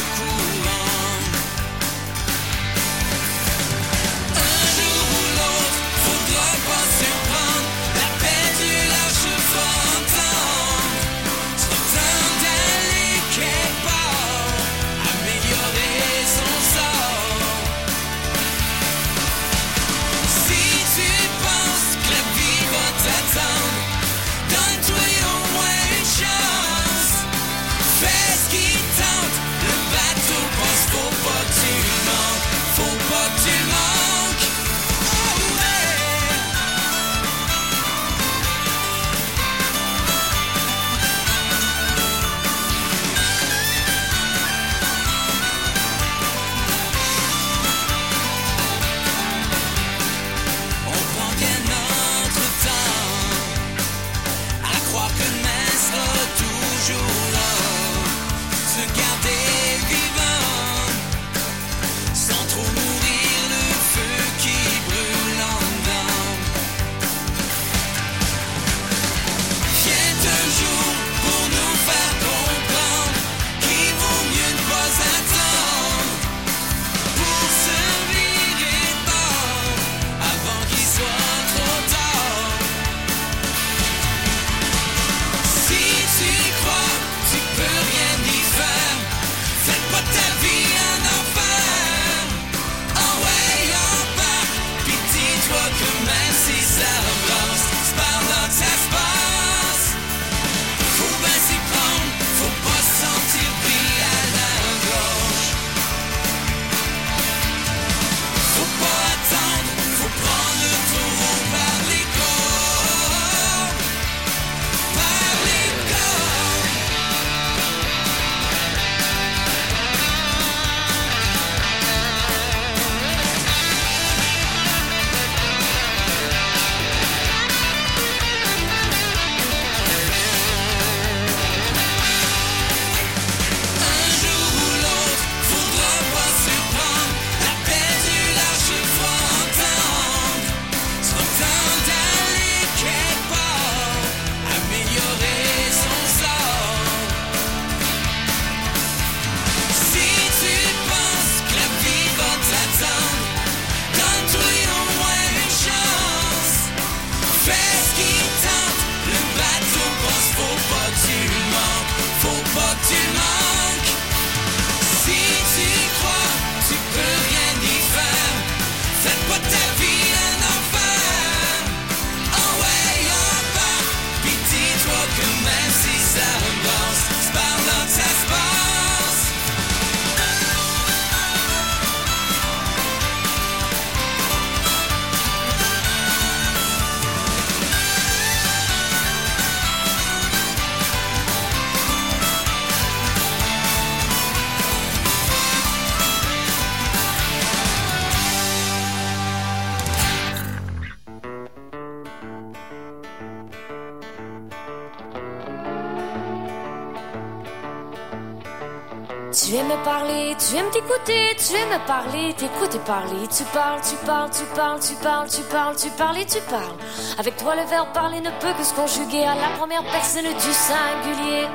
Tu aimes parler, tu aimes t'écouter, tu aimes parler, t'écoutes et parler. Tu parles, tu parles, tu parles, tu parles, tu parles, tu parles et tu parles. Avec toi, le verbe parler ne peut que se conjuguer à la première personne du singulier.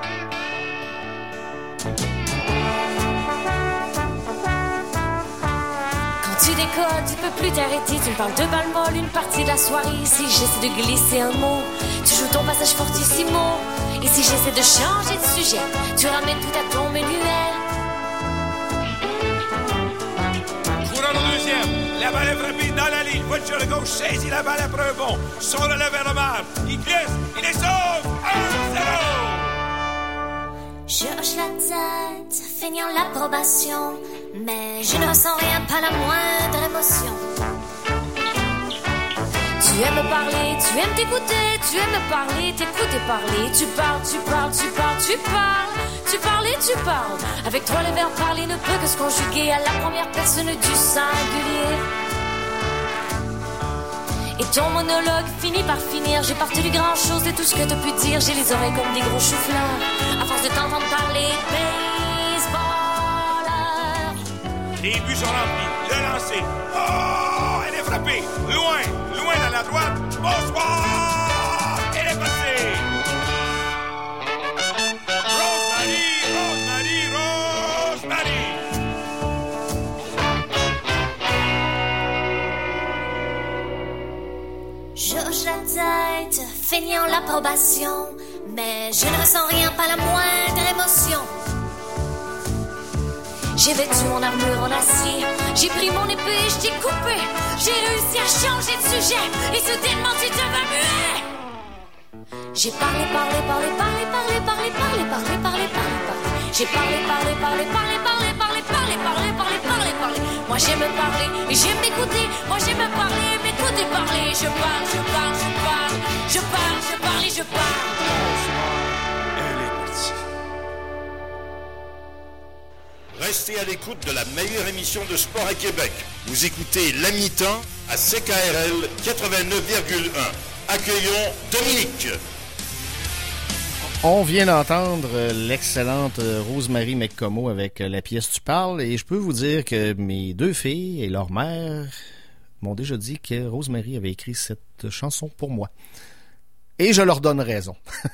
Quand tu décodes, tu peux plus t'arrêter. Tu me parles de balles molles une partie de la soirée. Si j'essaie de glisser un mot, tu joues ton passage fortissimo. Et si j'essaie de changer de sujet, tu ramènes tout à ton menuel. Courant au deuxième, la balle est frappée dans la ligne. Voiture de gauche saisit la balle après un bond. Son relève vers le marbre. Il glisse, il est sauve. 1-0. Je hoche la tête, feignant l'approbation. Mais je ne ressens rien, pas la moindre émotion. Tu aimes parler, tu aimes t'écouter, tu aimes parler, t'écoutes et parler. Tu parles, tu parles, tu parles, tu parles, tu parles et tu parles. Avec toi, le verbe parler ne peut que se conjuguer à la première personne du singulier. Et ton monologue finit par finir. J'ai pas retenu grand chose de tout ce que t'as pu dire. J'ai les oreilles comme des gros choux-fleurs. À force de t'entendre parler, baseballeur. Les buts sont remplis, le lancer. Oh, elle est frappée, loin, loin dans la droite. Bonsoir, elle est passée. Rosemary, Rosemary, Rosemary. Je hoche la tête, feignant l'approbation. Mais je ne ressens rien, pas la moindre émotion. J'ai vêtu mon armure en acier. J'ai pris mon épée, je t'ai coupé. J'ai réussi à changer de sujet. Et soudainement tu deviens muet. J'ai parlé, parlé, parlé, parlé, parlé, parlé, parlé, parlé, parlé, parlé, parlé. J'ai parlé, parlé, parlé, parlé, parlé, parlé, parlé, parlé, parlé, parlé, parlé. Moi j'aime parler et j'aime m'écouter. Moi j'aime parler, m'écouter, parler. Je parle, je parle, je parle. Je parle, je parle et je parle. Restez à l'écoute de la meilleure émission de sport à Québec. Vous écoutez La Mi-temps à CKRL 89,1. Accueillons Dominique. On vient d'entendre l'excellente Rosemary McComo avec la pièce Tu parles et je peux vous dire que mes deux filles et leur mère m'ont déjà dit que Rosemary avait écrit cette chanson pour moi. Et je leur donne raison.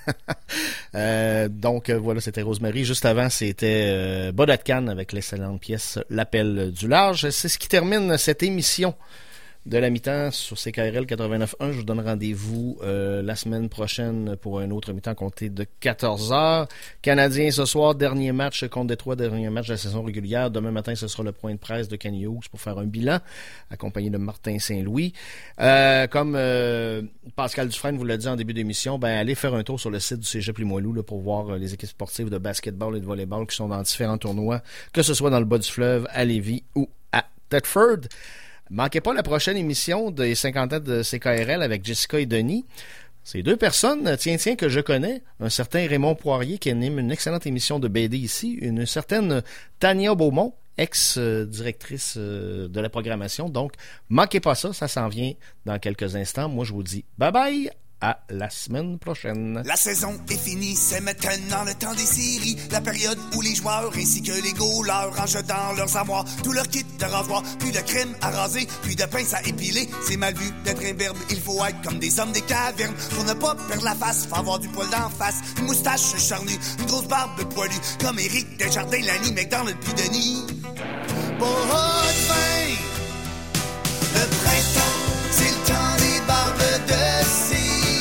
Donc voilà, c'était Rosemary. Juste avant, c'était Bodatcan avec l'excellente pièce L'appel du large. C'est ce qui termine cette émission de la mi-temps sur CKRL 89.1. Je vous donne rendez-vous la semaine prochaine pour un autre mi-temps compté de 14h. Canadiens ce soir, dernier match contre Détroit, dernier match de la saison régulière. Demain matin, ce sera le point de presse de Kenny Hughes pour faire un bilan, accompagné de Martin Saint-Louis. Comme Pascal Dufresne vous l'a dit en début d'émission, allez faire un tour sur le site du Cégep Limoilou là, pour voir les équipes sportives de basketball et de volleyball qui sont dans différents tournois, que ce soit dans le bas du fleuve, à Lévis ou à Thetford. Manquez pas la prochaine émission des 50 ans de CKRL avec Jessica et Denis. C'est deux personnes, tiens, que je connais. Un certain Raymond Poirier qui anime une excellente émission de BD ici. Une certaine Tania Beaumont, ex-directrice de la programmation. Donc, manquez pas ça, ça s'en vient dans quelques instants. Moi, je vous dis bye-bye. À la semaine prochaine. La saison est finie, c'est maintenant le temps des séries. La période où les joueurs ainsi que les goalers rangent dans leurs armoires tout leur kit de rasoir. Plus de crème à raser, plus de pince à épiler. C'est mal vu d'être imberbe, il faut être comme des hommes des cavernes. Pour ne pas perdre la face, faut avoir du poil d'en face. Une moustache charnue, une grosse barbe poilue. Comme Éric Desjardins, Lanny McDonald puis Denis. Pas de fin, le printemps, c'est le temps des barbes de série.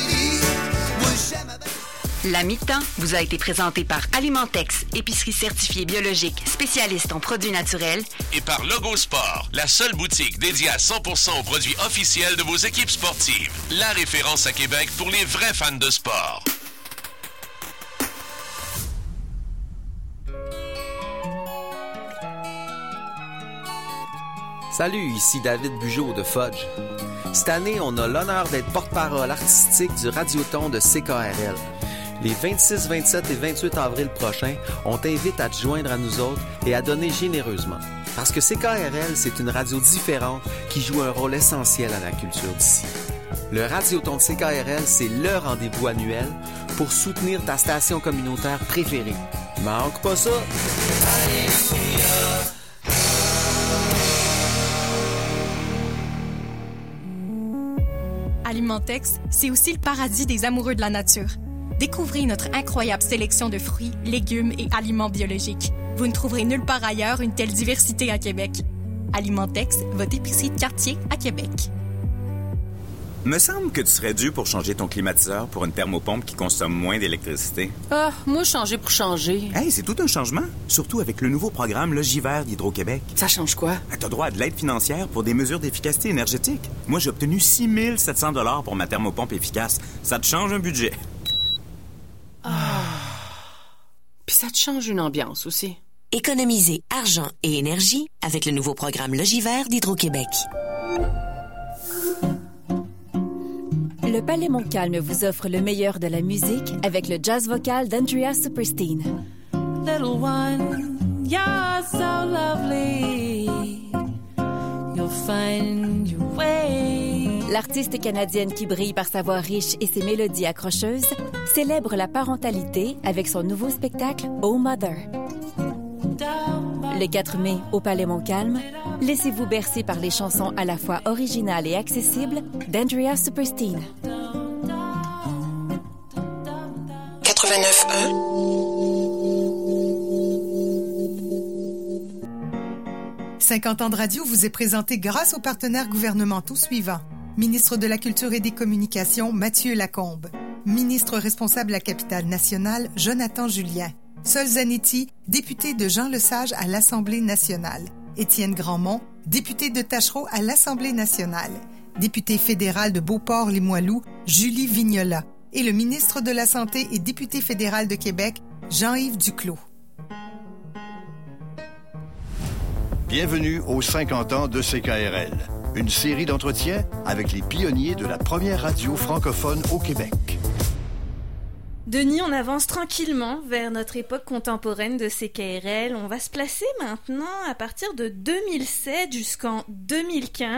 La mi-temps vous a été présentée par Alimentex, épicerie certifiée biologique, spécialiste en produits naturels. Et par Logo Sport, la seule boutique dédiée à 100% aux produits officiels de vos équipes sportives. La référence à Québec pour les vrais fans de sport. Salut, ici David Bugeaud de Fudge. Cette année, on a l'honneur d'être porte-parole artistique du Radioton de CKRL. Les 26, 27 et 28 avril prochains, on t'invite à te joindre à nous autres et à donner généreusement. Parce que CKRL, c'est une radio différente qui joue un rôle essentiel à la culture d'ici. Le Radioton de CKRL, c'est le rendez-vous annuel pour soutenir ta station communautaire préférée. Manque pas ça! Alimentex, c'est aussi le paradis des amoureux de la nature. Découvrez notre incroyable sélection de fruits, légumes et aliments biologiques. Vous ne trouverez nulle part ailleurs une telle diversité à Québec. Alimentex, votre épicerie de quartier à Québec. Me semble que tu serais dû pour changer ton climatiseur pour une thermopompe qui consomme moins d'électricité. Ah, moi, changer pour changer. Hey, c'est tout un changement. Surtout avec le nouveau programme Logivert d'Hydro-Québec. Ça change quoi? T'as droit à de l'aide financière pour des mesures d'efficacité énergétique. Moi, j'ai obtenu 6 700 $ pour ma thermopompe efficace. Ça te change un budget. Puis ça te change une ambiance aussi. Économisez argent et énergie avec le nouveau programme Logivert d'Hydro-Québec. Le Palais Montcalm vous offre le meilleur de la musique avec le jazz vocal d'Andrea Supersteen. Little one, you're so lovely. You'll find your way. L'artiste canadienne qui brille par sa voix riche et ses mélodies accrocheuses célèbre la parentalité avec son nouveau spectacle Oh Mother. Le 4 mai, au Palais Montcalm, laissez-vous bercer par les chansons à la fois originales et accessibles d'Andrea Supersteen. 89.1 50 ans de radio vous est présenté grâce aux partenaires gouvernementaux suivants. Ministre de la Culture et des Communications, Mathieu Lacombe. Ministre responsable de la capitale nationale, Jonathan Julien. Sol Zanetti, député de Jean Lesage à l'Assemblée nationale. Étienne Grandmont, député de Tachereau à l'Assemblée nationale. Député fédéral de Beauport-Limoilou, Julie Vignola. Et le ministre de la Santé et député fédéral de Québec, Jean-Yves Duclos. Bienvenue aux 50 ans de CKRL. Une série d'entretiens avec les pionniers de la première radio francophone au Québec. Denis, on avance tranquillement vers notre époque contemporaine de CKRL. On va se placer maintenant à partir de 2007 jusqu'en 2015.